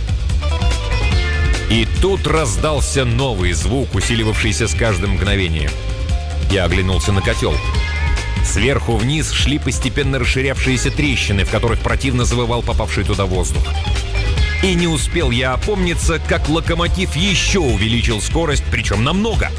И тут раздался новый звук, усиливавшийся с каждым мгновением. Я оглянулся на котел. Сверху вниз шли постепенно расширявшиеся трещины, в которых противно завывал попавший туда воздух. И не успел я опомниться, как локомотив еще увеличил скорость, причем намного.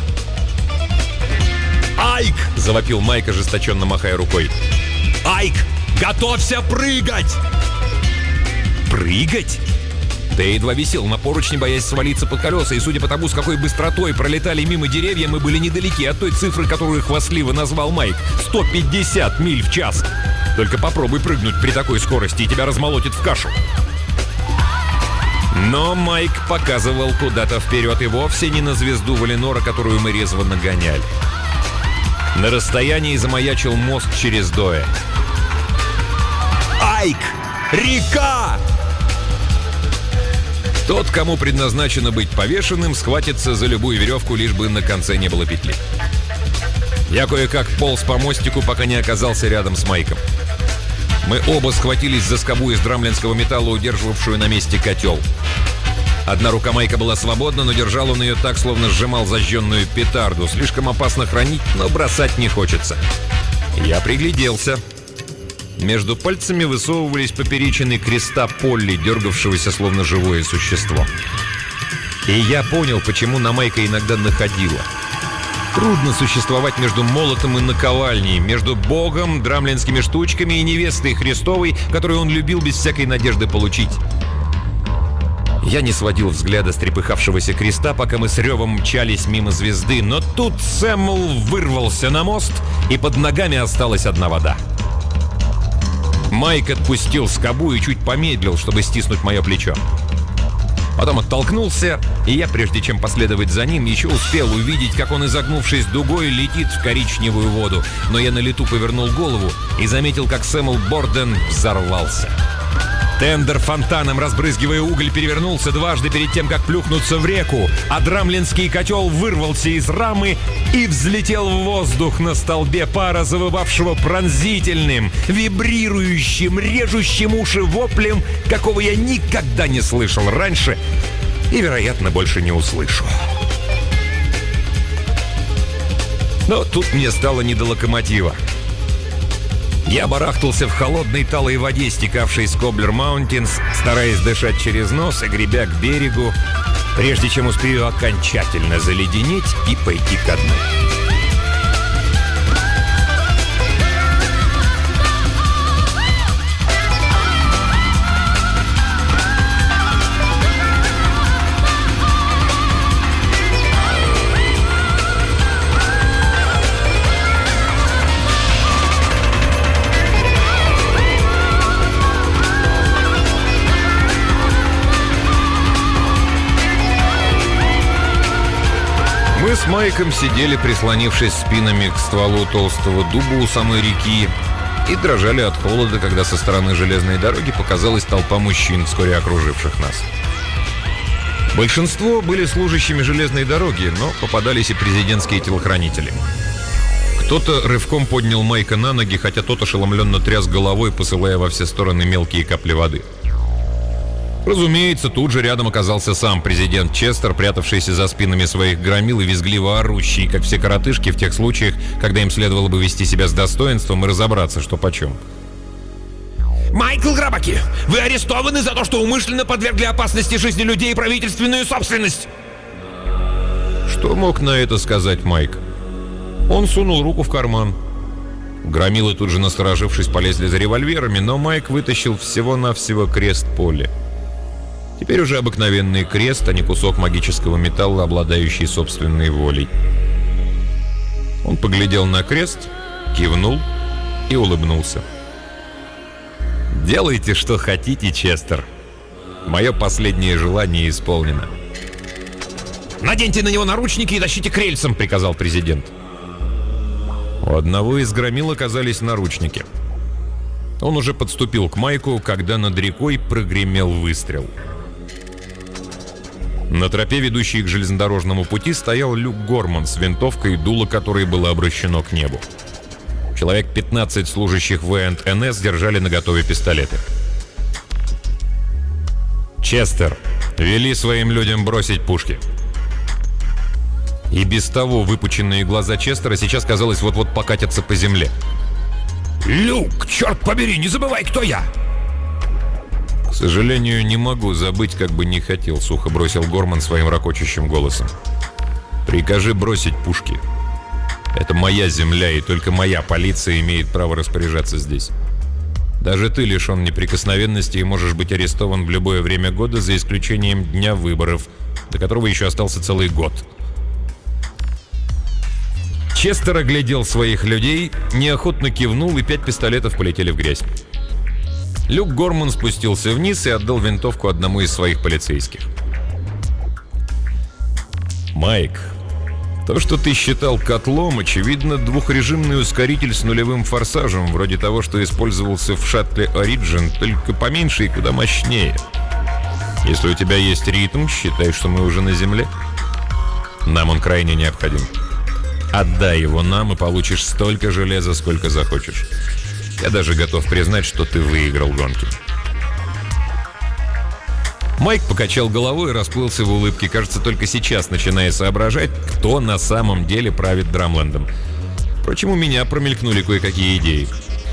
«Айк!» — завопил Майк, ожесточенно махая рукой. «Айк, готовься прыгать!» «Прыгать?» Да я едва висел на поручне, боясь свалиться под колеса, и судя по тому, с какой быстротой пролетали мимо деревья, мы были недалеки от той цифры, которую хвастливо назвал Майк. 150 миль в час. Только попробуй прыгнуть при такой скорости, и тебя размолотит в кашу. Но Майк показывал куда-то вперед, и вовсе не на звезду Валенора, которую мы резво нагоняли. На расстоянии замаячил мост через Доэ. «Айк! Река!» Тот, кому предназначено быть повешенным, схватится за любую веревку, лишь бы на конце не было петли. Я кое-как полз по мостику, пока не оказался рядом с Майком. Мы оба схватились за скобу из драмлинского металла, удерживавшую на месте котел. Одна рука Майка была свободна, но держал он ее так, словно сжимал зажженную петарду. Слишком опасно хранить, но бросать не хочется. Я пригляделся. Между пальцами высовывались поперечины креста Полли, дергавшегося словно живое существо. И я понял, почему на Майка иногда находило. Трудно существовать между молотом и наковальней, между Богом, драмлинскими штучками и невестой Христовой, которую он любил без всякой надежды получить. Я не сводил взгляда с трепыхавшегося креста, пока мы с ревом мчались мимо звезды, но тут Сэмюэл вырвался на мост, и под ногами осталась одна вода. Майк отпустил скобу и чуть помедлил, чтобы стиснуть мое плечо. Потом оттолкнулся, и я, прежде чем последовать за ним, еще успел увидеть, как он, изогнувшись дугой, летит в коричневую воду. Но я на лету повернул голову и заметил, как Сэмюэл Борден взорвался. Тендер фонтаном, разбрызгивая уголь, перевернулся дважды перед тем, как плюхнуться в реку, а драмлинский котел вырвался из рамы и взлетел в воздух на столбе пара, завывавшего пронзительным, вибрирующим, режущим уши воплем, какого я никогда не слышал раньше и, вероятно, больше не услышу. Но тут мне стало не до локомотива. Я барахтался в холодной талой воде, стекавшей с Коблер-Маунтинс, стараясь дышать через нос и гребя к берегу, прежде чем успею окончательно заледенеть и пойти ко дну. Мы с Майком сидели, прислонившись спинами к стволу толстого дуба у самой реки, и дрожали от холода, когда со стороны железной дороги показалась толпа мужчин, вскоре окруживших нас. Большинство были служащими железной дороги, но попадались и президентские телохранители. Кто-то рывком поднял Майка на ноги, хотя тот ошеломленно тряс головой, посылая во все стороны мелкие капли воды. Разумеется, тут же рядом оказался сам президент Честер, прятавшийся за спинами своих громил и визгливо орущий, как все коротышки в тех случаях, когда им следовало бы вести себя с достоинством и разобраться, что почем. Майкл Грабаки, вы арестованы за то, что умышленно подвергли опасности жизни людей и правительственную собственность. Что мог на это сказать Майк? Он сунул руку в карман. Громилы, тут же насторожившись, полезли за револьверами, но Майк вытащил всего-навсего крест Полли. Теперь уже обыкновенный крест, а не кусок магического металла, обладающий собственной волей. Он поглядел на крест, кивнул и улыбнулся. «Делайте, что хотите, Честер. Мое последнее желание исполнено». Наденьте на него наручники и тащите к рельсам!» — приказал президент. У одного из громил оказались наручники. Он уже подступил к Майку, когда над рекой прогремел выстрел. На тропе, ведущей к железнодорожному пути, стоял Люк Горман с винтовкой, дуло которой было обращено к небу. Человек 15 служащих ВНС держали наготове пистолеты. «Честер, вели своим людям бросить пушки». И без того выпученные глаза Честера сейчас, казалось, вот-вот покатятся по земле. «Люк, черт побери, не забывай, кто я!» «К сожалению, не могу забыть, как бы не хотел», — сухо бросил Горман своим ракочущим голосом. «Прикажи бросить пушки. Это моя земля, и только моя полиция имеет право распоряжаться здесь. Даже ты лишен неприкосновенности и можешь быть арестован в любое время года, за исключением дня выборов, до которого еще остался целый год». Честер оглядел своих людей, неохотно кивнул, и 5 пистолетов полетели в грязь. Люк Горман спустился вниз и отдал винтовку одному из своих полицейских. «Майк, то, что ты считал котлом, очевидно, двухрежимный ускоритель с нулевым форсажем, вроде того, что использовался в шаттле Origin, только поменьше и куда мощнее. Если у тебя есть ритм, считай, что мы уже на земле. Нам он крайне необходим. Отдай его нам, и получишь столько железа, сколько захочешь. Я даже готов признать, что ты выиграл гонки». Майк покачал головой и расплылся в улыбке, кажется, только сейчас начиная соображать, кто на самом деле правит Драмлендом. Впрочем, у меня промелькнули кое-какие идеи.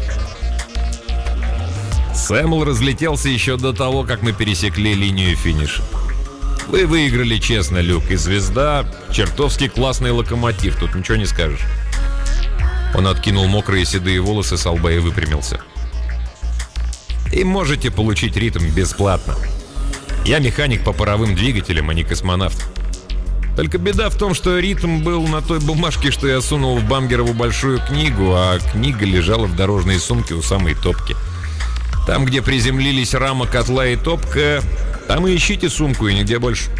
Сэмл разлетелся еще до того, как мы пересекли линию финиша. Вы выиграли честно, Люк, и звезда — чертовски классный локомотив, тут ничего не скажешь. Он откинул мокрые седые волосы со лба и выпрямился. И можете получить ритм бесплатно. Я механик по паровым двигателям, а не космонавт. Только беда в том, что ритм был на той бумажке, что я сунул в Бамгерову большую книгу, а книга лежала в дорожной сумке у самой топки. Там, где приземлились рама, котла и топка, там и ищите сумку, и нигде больше.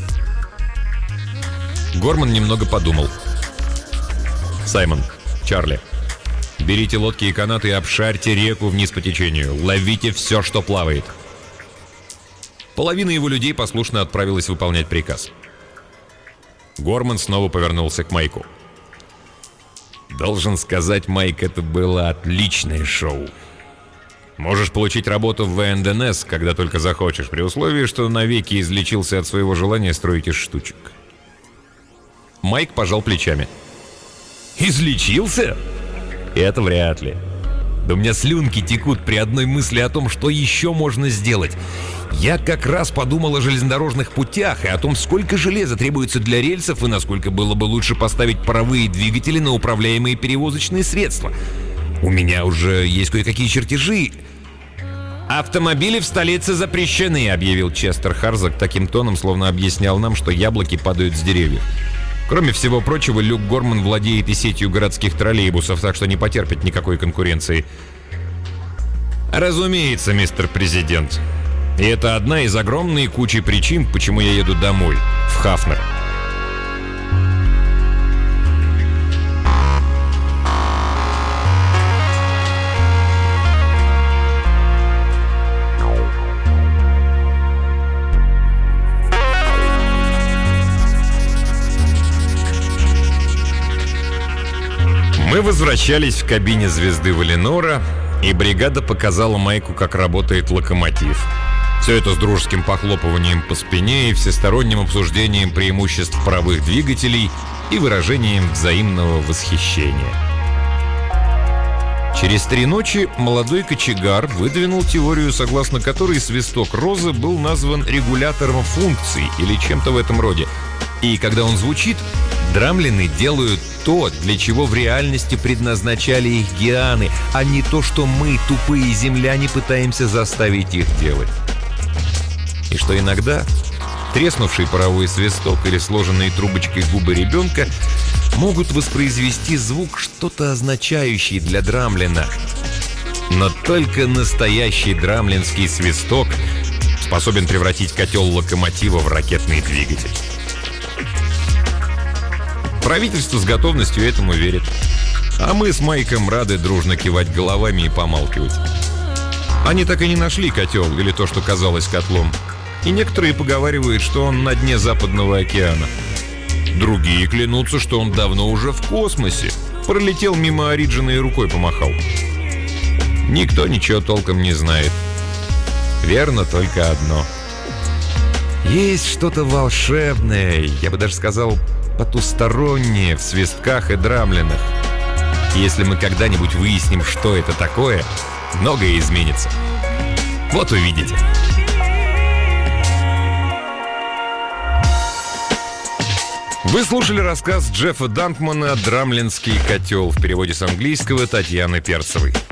Горман немного подумал. «Саймон, Чарли, берите лодки и канаты и обшарьте реку вниз по течению. Ловите все, что плавает». Половина его людей послушно отправилась выполнять приказ. Горман снова повернулся к Майку. «Должен сказать, Майк, это было отличное шоу. Можешь получить работу в ВНС, когда только захочешь, при условии, что навеки излечился от своего желания строить из штучек». Майк пожал плечами. «Излечился? Это вряд ли. Да у меня слюнки текут при одной мысли о том, что еще можно сделать. Я как раз подумал о железнодорожных путях и о том, сколько железа требуется для рельсов и насколько было бы лучше поставить паровые двигатели на управляемые перевозочные средства. У меня уже есть кое-какие чертежи». «Автомобили в столице запрещены», — объявил Честер Харзак таким тоном, словно объяснял нам, что яблоки падают с деревьев. Кроме всего прочего, Люк Горман владеет и сетью городских троллейбусов, так что не потерпит никакой конкуренции. «Разумеется, мистер президент. И это одна из огромной кучи причин, почему я еду домой, в Хафнер». Мы возвращались в кабине звезды Валенора, и бригада показала Майку, как работает локомотив. Все это с дружеским похлопыванием по спине и всесторонним обсуждением преимуществ паровых двигателей и выражением взаимного восхищения. Через 3 ночи молодой кочегар выдвинул теорию, согласно которой свисток розы был назван регулятором функций или чем-то в этом роде. И когда он звучит, драмлины делают то, для чего в реальности предназначали их гианы, а не то, что мы, тупые земляне, пытаемся заставить их делать. И что иногда треснувший паровой свисток или сложенные трубочкой губы ребенка могут воспроизвести звук, что-то означающий для драмлина. Но только настоящий драмлинский свисток способен превратить котел локомотива в ракетный двигатель. Правительство с готовностью этому верит. А мы с Майком рады дружно кивать головами и помалкивать. Они так и не нашли котел, или то, что казалось котлом. И некоторые поговаривают, что он на дне Западного океана. Другие клянутся, что он давно уже в космосе. Пролетел мимо Ориджина и рукой помахал. Никто ничего толком не знает. Верно только одно. Есть что-то волшебное, я бы даже сказал, потустороннее в свистках и драмлинах. Если мы когда-нибудь выясним, что это такое, многое изменится. Вот увидите. Вы слушали рассказ Джеффа Данкмана «Драмлинский котел» в переводе с английского Татьяны Перцевой.